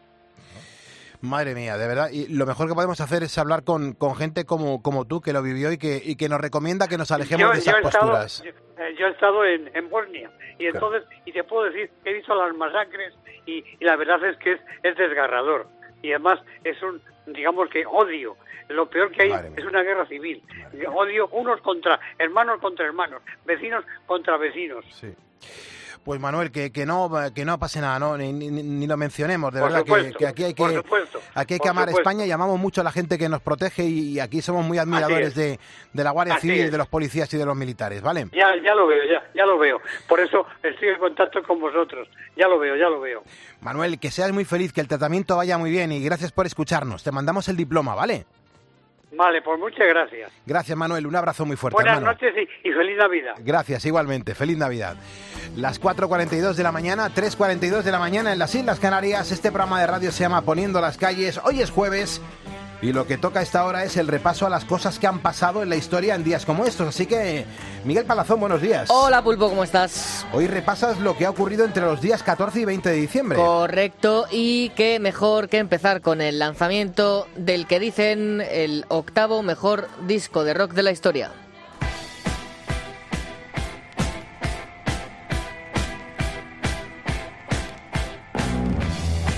Madre mía, de verdad. Y lo mejor que podemos hacer es hablar con, con gente como, como tú, que lo vivió y que, y que nos recomienda que nos alejemos yo, de esas yo posturas. Estado, yo, yo he estado en, en Bosnia y entonces, claro. y te puedo decir que he visto las masacres y, y la verdad es que es, es desgarrador. Y además es un, digamos que odio. Lo peor que hay es una guerra civil. Odio unos contra hermanos contra hermanos, vecinos contra vecinos. Sí. Pues Manuel, que, que no que no pase nada, no ni, ni, ni lo mencionemos, de por verdad supuesto, que, que aquí hay que supuesto, aquí hay que amar supuesto. España y amamos mucho a la gente que nos protege y, y aquí somos muy admiradores de, de la Guardia Así Civil, es. de los policías y de los militares, ¿vale? Ya ya lo veo, ya ya lo veo. Por eso estoy en contacto con vosotros. Ya lo veo, ya lo veo. Manuel, que seas muy feliz, que el tratamiento vaya muy bien y gracias por escucharnos. Te mandamos el diploma, ¿vale? Vale, pues muchas gracias. Gracias, Manuel. Un abrazo muy fuerte, Buenas hermano. noches y, y feliz Navidad. Gracias, igualmente. Feliz Navidad. Las cuatro cuarenta y dos de la mañana, tres cuarenta y dos de la mañana en las Islas Canarias. Este programa de radio se llama Poniendo las Calles. Hoy es jueves y lo que toca a esta hora es el repaso a las cosas que han pasado en la historia en días como estos. Así que, Miguel Palazón, buenos días. Hola, Pulpo, ¿cómo estás? Hoy repasas lo que ha ocurrido entre los días catorce y veinte de diciembre. Correcto, y qué mejor que empezar con el lanzamiento del que dicen el octavo mejor disco de rock de la historia.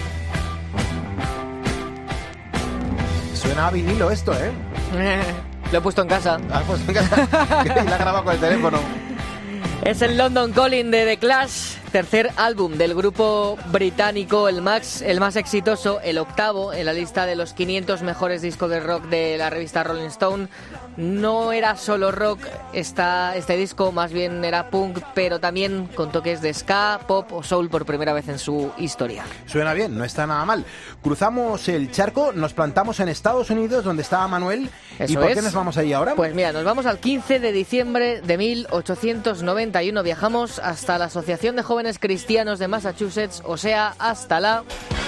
Suena a vinilo esto, ¿eh? Lo he puesto en casa. ¿Lo has puesto en casa? Y la ha grabado con el teléfono. Es el London Calling de The Clash, tercer álbum del grupo británico, el más, el más exitoso, el octavo en la lista de los quinientos mejores discos de rock de la revista Rolling Stone. No era solo rock esta, este disco, más bien era punk, pero también con toques de ska, pop o soul por primera vez en su historia. Suena bien, no está nada mal. Cruzamos el charco, nos plantamos en Estados Unidos, donde estaba Manuel. Eso ¿Y por es. qué nos vamos ahí ahora? Pues mira, nos vamos al quince de diciembre de mil ochocientos noventa y uno. Viajamos hasta la Asociación de Jóvenes Cristianos de Massachusetts, o sea, hasta la...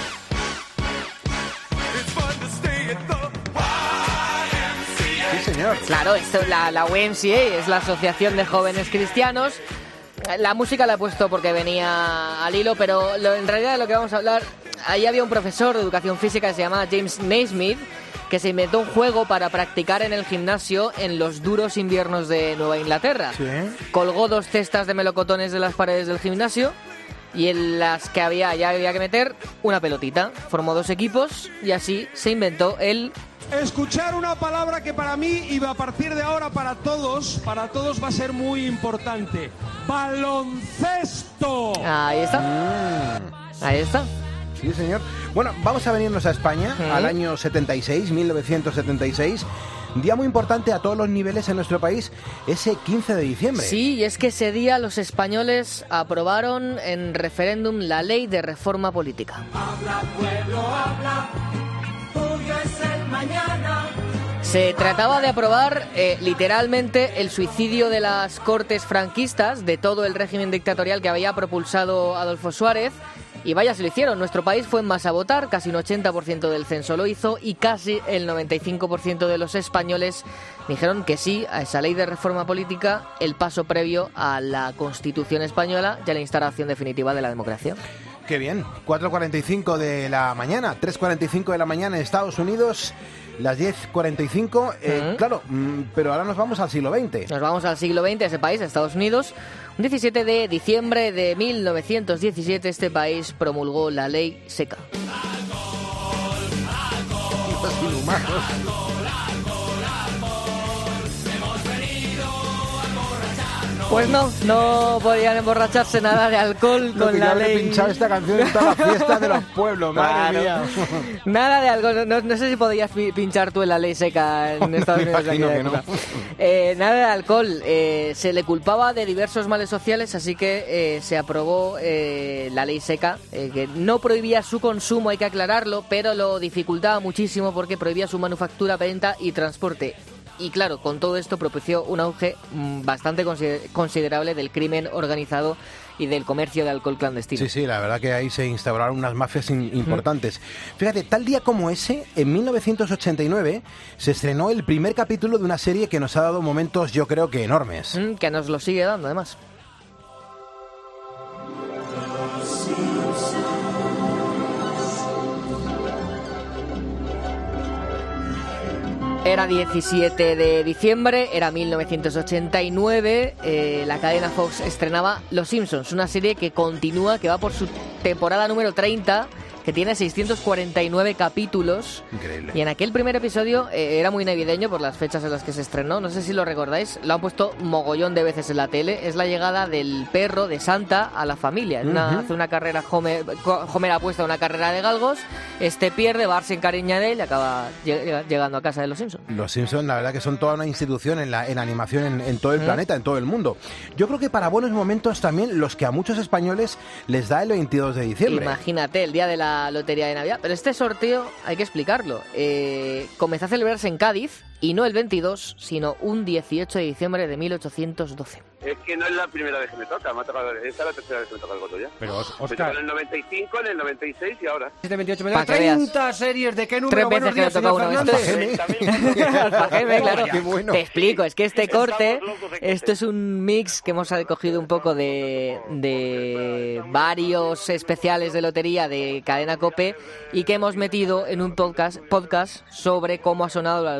Sí, señor. Claro, esto, la, la Y M C A es la Asociación de Jóvenes Cristianos. La música la he puesto porque venía al hilo, pero lo, en realidad de lo que vamos a hablar, ahí había un profesor de educación física que se llamaba James Naismith, que se inventó un juego para practicar en el gimnasio en los duros inviernos de Nueva Inglaterra. Sí. Colgó dos cestas de melocotones de las paredes del gimnasio y en las que había ya había que meter una pelotita. Formó dos equipos y así se inventó el... Escuchar una palabra que para mí y a partir de ahora para todos, para todos va a ser muy importante. Baloncesto. Ahí está. Mm. Ahí está. Sí, señor. Bueno, vamos a venirnos a España, ¿Mm? al año setenta y seis, mil novecientos setenta y seis. Día muy importante a todos los niveles en nuestro país, ese quince de diciembre. Sí, y es que ese día los españoles aprobaron en referéndum la ley de reforma política. Habla, pueblo, habla, tuyo es el mañana. Se trataba de aprobar eh, literalmente el suicidio de las cortes franquistas, de todo el régimen dictatorial que había propulsado Adolfo Suárez. Y vaya, se lo hicieron. Nuestro país fue en masa a votar, casi un ochenta por ciento del censo lo hizo y casi el noventa y cinco por ciento de los españoles dijeron que sí a esa ley de reforma política, el paso previo a la Constitución española y a la instalación definitiva de la democracia. Qué bien. cuatro cuarenta y cinco de la mañana, tres cuarenta y cinco de la mañana en Estados Unidos, las diez cuarenta y cinco. Eh, Uh-huh. Claro, mm, pero ahora nos vamos al siglo veinte. Nos vamos al siglo veinte, a ese país, a Estados Unidos. Un diecisiete de diciembre de mil novecientos diecisiete, este país promulgó la ley seca. Los inhumanos. Pues no, no podían emborracharse nada de alcohol Lo con que la yo habré ley. pinchado esta canción en todas las fiestas de los pueblos, madre Claro. mía. Nada de alcohol. No, no sé si podías pi- pinchar tú en la ley seca en Estados Me Unidos. de imagino aquella que no. época. Eh, nada de alcohol. Eh, se le culpaba de diversos males sociales, así que eh, se aprobó eh, la ley seca, eh, que no prohibía su consumo, hay que aclararlo, pero lo dificultaba muchísimo porque prohibía su manufactura, venta y transporte. Y claro, con todo esto propició un auge mm, bastante consider- considerable del crimen organizado y del comercio de alcohol clandestino. Sí, sí, la verdad que ahí se instauraron unas mafias in- importantes. Fíjate, tal día como ese, en mil novecientos ochenta y nueve, se estrenó el primer capítulo de una serie que nos ha dado momentos, yo creo que enormes. Mm, que nos lo sigue dando, además. Era diecisiete de diciembre, era mil novecientos ochenta y nueve, eh, la cadena Fox estrenaba Los Simpsons, una serie que continúa, que va por su temporada número treinta, que tiene seiscientos cuarenta y nueve capítulos. Increíble. Y en aquel primer episodio eh, era muy navideño por las fechas en las que se estrenó, no sé si lo recordáis, lo han puesto mogollón de veces en la tele, es la llegada del perro de Santa a la familia. En una, Ujú. Hace una carrera, Homer, Homer apuesta a una carrera de galgos, este pierde, Bart se encariña de él y acaba lleg- llegando a casa de los Simpsons. Los Simpsons, la verdad que son toda una institución en la en animación en, en todo el Mm. planeta, en todo el mundo. Yo creo que para buenos momentos también los que a muchos españoles les da el veintidós de diciembre. Imagínate, el día de la lotería de Navidad. Pero este sorteo, hay que explicarlo, eh, comenzó a celebrarse en Cádiz, y no el veintidós, sino un dieciocho de diciembre de mil ochocientos doce. Es que no es la primera vez que me toca, me ha tocado, esta es la tercera vez que me toca el voto ya. Pero, Os- Me Oscar- tocó en el noventa y cinco, en el noventa y seis y ahora. siete veintiocho me Pa' da que veas. treinta series. ¿De qué Tres número? veces Buenos que le días, toca señor uno. Fernández. Alfajeme, claro. Qué bueno. Te explico, es que este corte, esto es un mix que hemos cogido un poco de, de varios especiales de lotería de Cadena COPE y que hemos metido en un podcast, podcast sobre cómo ha sonado la lotería, cómo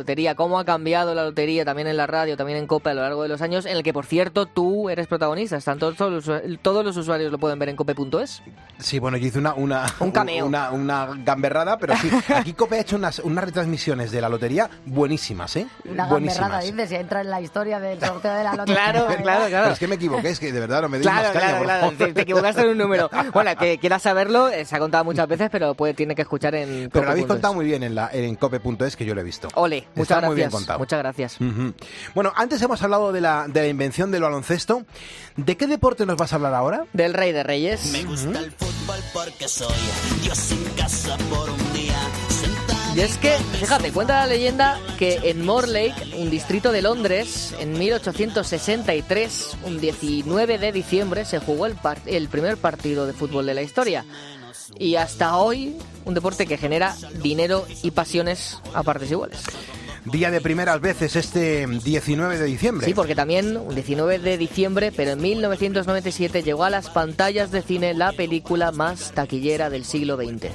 cómo ha cambiado la lotería también en la radio, también en COPE a lo largo de los años, en el que, por cierto, tú eres protagonista. Están todos, todos, los, todos los usuarios lo pueden ver en cope punto es. Sí, bueno, yo hice una, una, un cameo. una, una gamberrada, pero sí, aquí COPE ha hecho unas, unas retransmisiones de la lotería buenísimas, ¿eh? Una buenísimas. gamberrada, dices, si entra en la historia del sorteo de la lotería. Claro, claro, claro. Pero es que me equivoqué, es que de verdad no me di Claro, más caña, claro, por claro. favor. Te, te equivocaste en un número. Bueno, que quieras saberlo, eh, se ha contado muchas veces, pero puede, tiene que escuchar en Pero lo habéis contado muy bien en, la, en cope punto es, que yo lo he visto. Ole, muchas Está gracias. muy bien contado. Muchas gracias. Uh-huh. Bueno, antes hemos hablado de la, de la invención del baloncesto. ¿De qué deporte nos vas a hablar ahora? Del Rey de Reyes. Me gusta el fútbol porque soy Dios en casa por un día. Y es que, fíjate, cuenta la leyenda que en Morlake, un distrito de Londres, en mil ochocientos sesenta y tres, un diecinueve de diciembre, se jugó el, par- el primer partido de fútbol de la historia. Y hasta hoy, un deporte que genera dinero y pasiones a partes iguales. Día de primeras veces este diecinueve de diciembre. Sí, porque también un diecinueve de diciembre, pero en mil novecientos noventa y siete llegó a las pantallas de cine la película más taquillera del siglo veinte.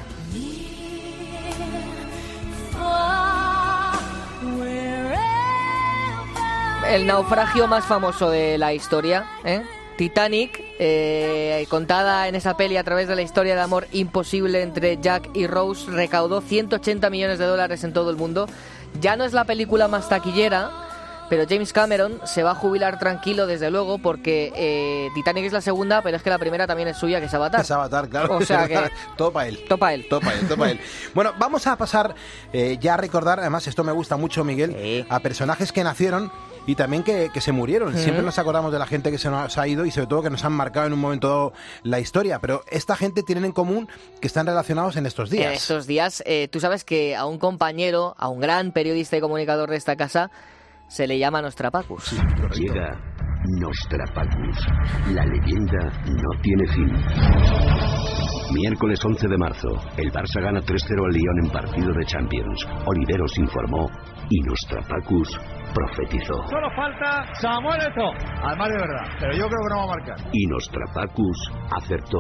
El naufragio más famoso de la historia, ¿eh? Titanic, eh, contada en esa peli a través de la historia de amor imposible entre Jack y Rose, recaudó ciento ochenta millones de dólares en todo el mundo. Ya no es la película más taquillera, pero James Cameron se va a jubilar tranquilo, desde luego, porque eh, Titanic es la segunda, pero es que la primera también es suya, que es Avatar. Es Avatar, claro. O sea que... todo para él. Todo para él. Todo para él, todo para él. Bueno, vamos a pasar eh, ya a recordar, además esto me gusta mucho, Miguel, sí. a personajes que nacieron y también que, que se murieron. Uh-huh. Siempre nos acordamos de la gente que se nos ha ido y sobre todo que nos han marcado en un momento dado la historia, pero esta gente tienen en común que están relacionados en estos días. En estos días, eh, tú sabes que a un compañero, a un gran periodista y comunicador de esta casa, se le llama Nostrapacus. Sí, llega Nostrapacus. La leyenda no tiene fin. Miércoles once de marzo, el Barça gana tres cero al Lyon en partido de Champions. Oliveros informó y Nostrapacus profetizó. Solo falta Samuel Eto'o. Además de verdad, pero yo creo que no va a marcar. Y Nostrapacus acertó.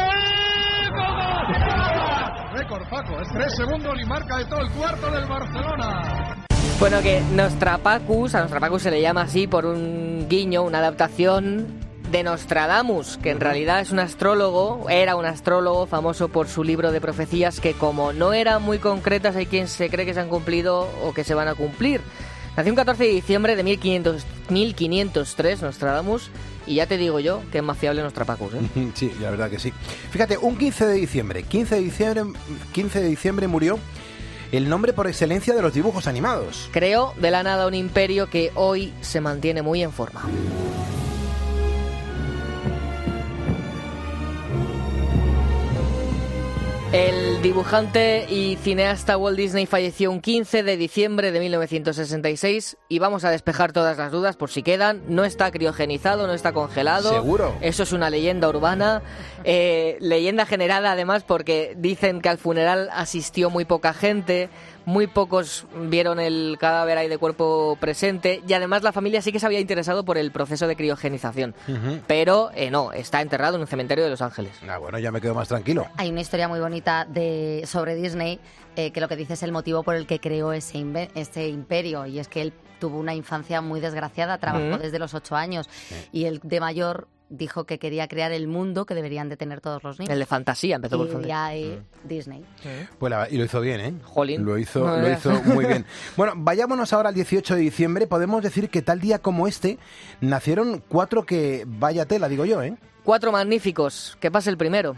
Récord, Paco, es tres segundos y marca de todo el cuarto del Barcelona. Bueno, que Nostrapacus, a Nostrapacus se le llama así por un guiño, una adaptación de Nostradamus, que en realidad es un astrólogo, era un astrólogo famoso por su libro de profecías que, como no eran muy concretas, hay quien se cree que se han cumplido o que se van a cumplir. Nació un catorce de diciembre de mil quinientos tres Nostradamus, y ya te digo yo que es más fiable Nostrapacus, ¿eh? Sí, la verdad que sí. Fíjate, un quince de diciembre, quince de diciembre, quince de diciembre murió el nombre por excelencia de los dibujos animados. Creó de la nada un imperio que hoy se mantiene muy en forma. El dibujante y cineasta Walt Disney falleció un quince de diciembre de mil novecientos sesenta y seis y vamos a despejar todas las dudas por si quedan. No está criogenizado, no está congelado. ¿Seguro? Eso es una leyenda urbana. Eh, leyenda generada además porque dicen que al funeral asistió muy poca gente. Muy pocos vieron el cadáver ahí de cuerpo presente y además la familia sí que se había interesado por el proceso de criogenización. Uh-huh. Pero eh, no, está enterrado en un cementerio de Los Ángeles. Ah, bueno, ya me quedo más tranquilo. Hay una historia muy bonita de sobre Disney eh, que lo que dice es el motivo por el que creó ese, inve- ese imperio, y es que él tuvo una infancia muy desgraciada, trabajó uh-huh. desde los ocho años sí. y él de mayor dijo que quería crear el mundo que deberían de tener todos los niños. El de fantasía, empezó por fantasía. Y ahí mm. Disney. Pues la, y lo hizo bien, ¿eh? Jolín. Lo hizo, no, lo hizo muy bien. Bueno, vayámonos ahora al dieciocho de diciembre. Podemos decir que tal día como este nacieron cuatro que vaya tela, digo yo, ¿eh? Cuatro magníficos. Que pase el primero.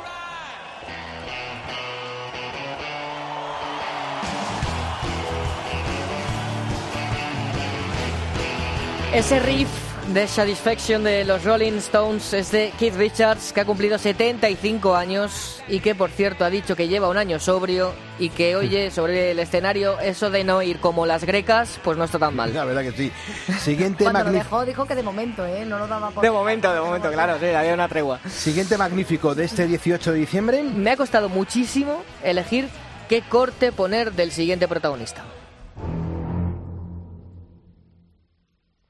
Ese riff de Satisfaction de los Rolling Stones es de Keith Richards, que ha cumplido setenta y cinco años y que, por cierto, ha dicho que lleva un año sobrio y que, oye, sobre el escenario, eso de no ir como las grecas, pues no está tan mal. La verdad que sí. Siguiente Cuando magnífico. lo dejó, dijo que de momento, ¿eh? No lo daba por... De momento, de momento, claro, sí, había una tregua. Siguiente magnífico de este dieciocho de diciembre. Me ha costado muchísimo elegir qué corte poner del siguiente protagonista.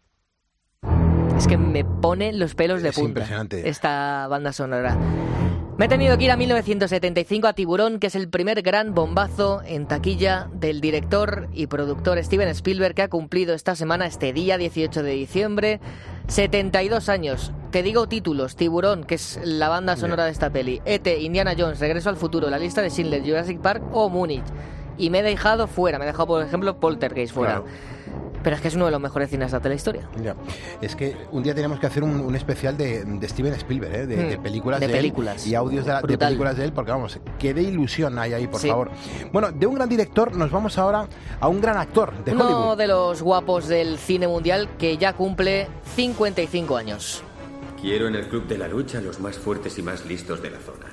Es que me pone los pelos de es punta impresionante. esta banda sonora. Me he tenido que ir a mil novecientos setenta y cinco, a Tiburón, que es el primer gran bombazo en taquilla del director y productor Steven Spielberg, que ha cumplido esta semana, este día dieciocho de diciembre, setenta y dos años. Te digo títulos: Tiburón, que es la banda sonora de esta peli, E T, Indiana Jones, Regreso al futuro, La lista de Schindler, Jurassic Park o Múnich. Y me he dejado fuera, me he dejado, por ejemplo, Poltergeist fuera. Claro. Pero es que es uno de los mejores cineastas de la historia. Ya. Es que un día tenemos que hacer un, un especial de, de Steven Spielberg, ¿eh? de, mm, de películas de, de películas. Él y audios de, de películas de él, porque vamos, qué de ilusión hay ahí, por sí. favor. Bueno, de un gran director nos vamos ahora a un gran actor de uno Hollywood. Uno de los guapos del cine mundial que ya cumple cincuenta y cinco años. Quiero en el Club de la Lucha los más fuertes y más listos de la zona.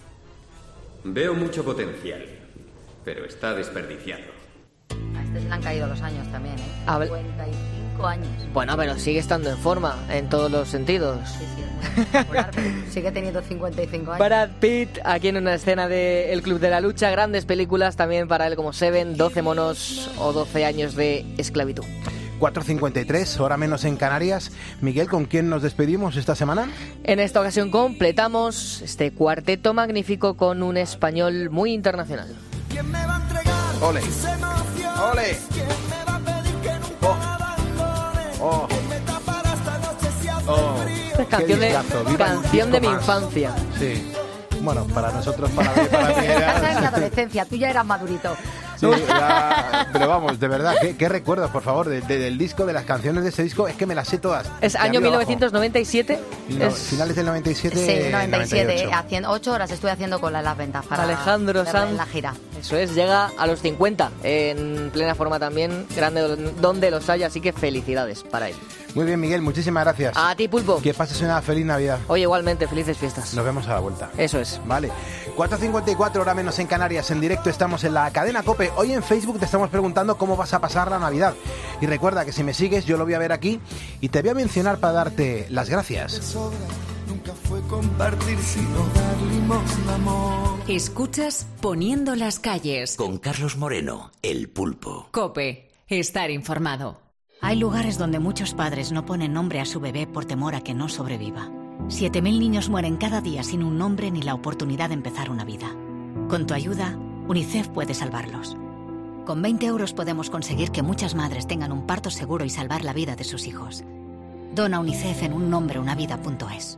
Veo mucho potencial, pero está desperdiciado. A este se le han caído los años también, ¿eh? A ver. cincuenta y cinco años. Bueno, pero sigue estando en forma en todos los sentidos. Sí, sí, es muy popular, pero sigue teniendo cincuenta y cinco años. Brad Pitt, aquí en una escena de El Club de la Lucha, grandes películas también para él como Seven, doce monos o doce años de esclavitud. cuatro cincuenta y tres, hora menos en Canarias. Miguel, ¿con quién nos despedimos esta semana? En esta ocasión completamos este cuarteto magnífico con un español muy internacional. ¿Quién me va a entregar? Ole. Ole. ¿Quién me va a pedir que nunca oh. me abandone? Oh. ¿Quién me tapará esta noche si hace oh. frío? Es canción de, discazo, canción de mi más. infancia. Sí. Bueno, para nosotros, para mí, para mí era... Esa es la adolescencia, tú ya eras madurito. Sí, ya, pero vamos, de verdad, ¿qué, qué recuerdos, por favor, de, de, del disco, de las canciones de ese disco? Es que me las sé todas. Es año mil novecientos noventa y siete. No, es... Finales del noventa y siete. Sí, noventa y siete. Haciendo ocho horas estuve haciendo cola en las ventas para Alejandro Sanz. la gira. Eso es, llega a los cincuenta, en plena forma también, grande donde los haya, así que felicidades para él. Muy bien, Miguel, muchísimas gracias. A ti, Pulpo. Que pases una feliz Navidad. Oye, igualmente, felices fiestas. Nos vemos a la vuelta. Eso es. Vale. cuatro cincuenta y cuatro, hora menos en Canarias. En directo estamos en la cadena COPE. Hoy en Facebook te estamos preguntando cómo vas a pasar la Navidad. Y recuerda que si me sigues, yo lo voy a ver aquí y te voy a mencionar para darte las gracias. Nunca fue compartir sino dar limosna, amor. Escuchas Poniendo las calles. Con Carlos Moreno, el Pulpo. COPE. Estar informado. Hay lugares donde muchos padres no ponen nombre a su bebé por temor a que no sobreviva. siete mil niños mueren cada día sin un nombre ni la oportunidad de empezar una vida. Con tu ayuda, UNICEF puede salvarlos. Con veinte euros podemos conseguir que muchas madres tengan un parto seguro y salvar la vida de sus hijos. Dona a UNICEF en un nombre una vida punto es.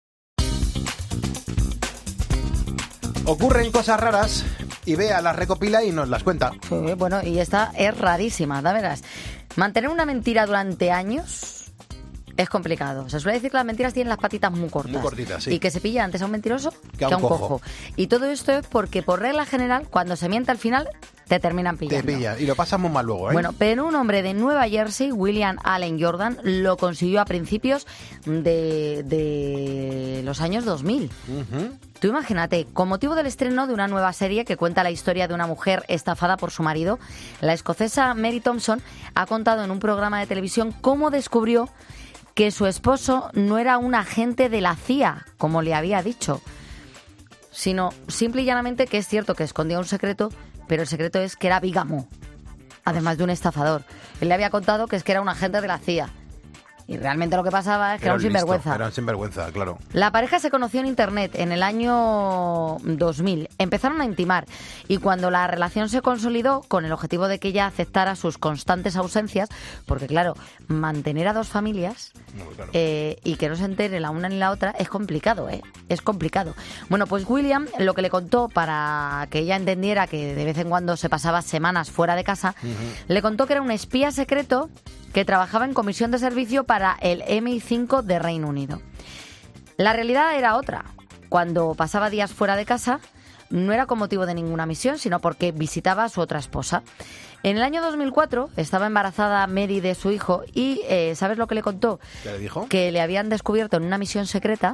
Ocurren cosas raras y Bea las recopila y nos las cuenta. Sí, bueno, y esta es rarísima, la verás. Mantener una mentira durante años es complicado. Se suele decir que las mentiras tienen las patitas muy cortas. Muy cortitas, sí. Y que se pilla antes a un mentiroso que a un, que a un cojo. cojo. Y todo esto es porque, por regla general, cuando se miente al final, te terminan pillando. Te pilla y lo pasas muy mal luego, ¿eh? Bueno, pero un hombre de Nueva Jersey, William Allen Jordan, lo consiguió a principios de, de los años dos mil. Uh-huh. Tú imagínate, con motivo del estreno de una nueva serie que cuenta la historia de una mujer estafada por su marido, la escocesa Mary Thompson ha contado en un programa de televisión cómo descubrió que su esposo no era un agente de la C I A, como le había dicho, sino simple y llanamente que es cierto que escondía un secreto, pero el secreto es que era bígamo, además de un estafador. Él le había contado que es que era un agente de la C I A. Y realmente lo que pasaba es que era, era un sinvergüenza. Listo, era un sinvergüenza, claro. La pareja se conoció en internet en el año dos mil. Empezaron a intimar y cuando la relación se consolidó con el objetivo de que ella aceptara sus constantes ausencias, porque claro, mantener a dos familias no, claro. eh, y que no se entere la una ni la otra es complicado, ¿eh? Es complicado. Bueno, pues William lo que le contó para que ella entendiera que de vez en cuando se pasaba semanas fuera de casa, uh-huh. le contó que era un espía secreto que trabajaba en comisión de servicio para el M I cinco de Reino Unido. La realidad era otra. Cuando pasaba días fuera de casa, no era con motivo de ninguna misión, sino porque visitaba a su otra esposa. En el año dos mil cuatro estaba embarazada Mary de su hijo y eh, ¿sabes lo que le contó? ¿Qué le dijo? Que le habían descubierto en una misión secreta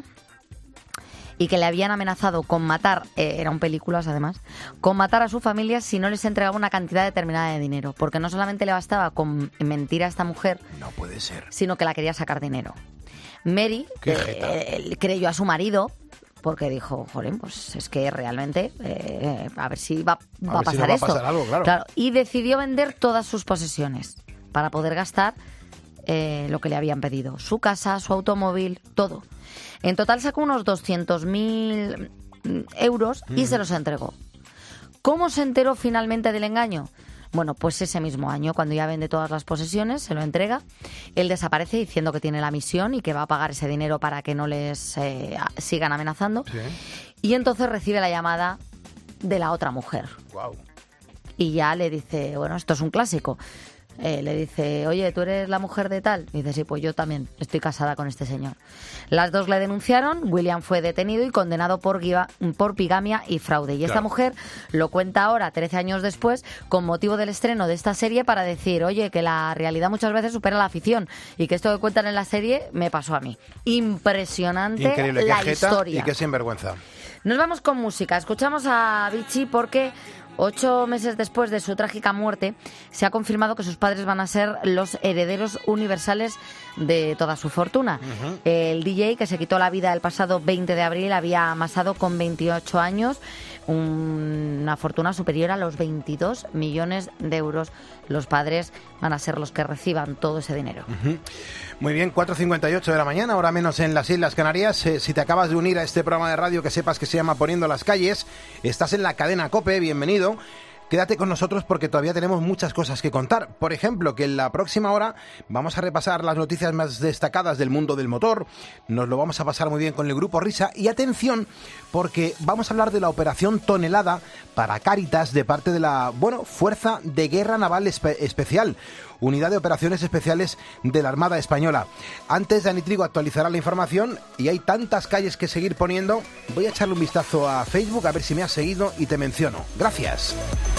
y que le habían amenazado con matar, eh, eran películas además, con matar a su familia si no les entregaba una cantidad determinada de dinero. Porque no solamente le bastaba con mentir a esta mujer, no puede ser, sino que la quería sacar dinero. Mary eh, creyó a su marido porque dijo, jolín, pues es que realmente, eh, a ver si va, va a, a pasar si no va esto. A pasar algo, claro. Claro, y decidió vender todas sus posesiones para poder gastar eh, lo que le habían pedido. Su casa, su automóvil, todo. En total sacó unos doscientos mil euros y Ujú. se los entregó. ¿Cómo se enteró finalmente del engaño? Bueno, pues ese mismo año, cuando ya vende todas las posesiones, se lo entrega. Él desaparece diciendo que tiene la misión y que va a pagar ese dinero para que no les eh, a- sigan amenazando. Sí. Y entonces recibe la llamada de la otra mujer. Wow. Y ya le dice, bueno, esto es un clásico. Eh, le dice, oye, ¿tú eres la mujer de tal? Y dice, sí, pues yo también estoy casada con este señor. Las dos le denunciaron, William fue detenido y condenado por, guiva- por bigamia y fraude. Y esta Claro. mujer lo cuenta ahora, trece años después, con motivo del estreno de esta serie, para decir, oye, que la realidad muchas veces supera la ficción y que esto que cuentan en la serie me pasó a mí. Impresionante Increíble, qué la jeta historia. y qué sinvergüenza. Nos vamos con música. Escuchamos a Vichy porque ocho meses después de su trágica muerte se ha confirmado que sus padres van a ser los herederos universales de toda su fortuna. Ujú. El D J, que se quitó la vida el pasado veinte de abril, había amasado con veintiocho años una fortuna superior a los veintidós millones de euros. Los padres van a ser los que reciban todo ese dinero. Ujú. Muy bien, cuatro cincuenta y ocho de la mañana, ahora menos en las Islas Canarias. Eh, si te acabas de unir a este programa de radio, que sepas que se llama Poniendo las Calles, estás en la cadena COPE, bienvenido. Quédate con nosotros porque todavía tenemos muchas cosas que contar. Por ejemplo, que en la próxima hora vamos a repasar las noticias más destacadas del mundo del motor. Nos lo vamos a pasar muy bien con el Grupo Risa. Y atención, porque vamos a hablar de la operación Tonelada para Cáritas de parte de la, bueno, Fuerza de Guerra Naval Espe- Especial, Unidad de Operaciones Especiales de la Armada Española. Antes, Dani Trigo actualizará la información y hay tantas calles que seguir poniendo. Voy a echarle un vistazo a Facebook a ver si me has seguido y te menciono. Gracias.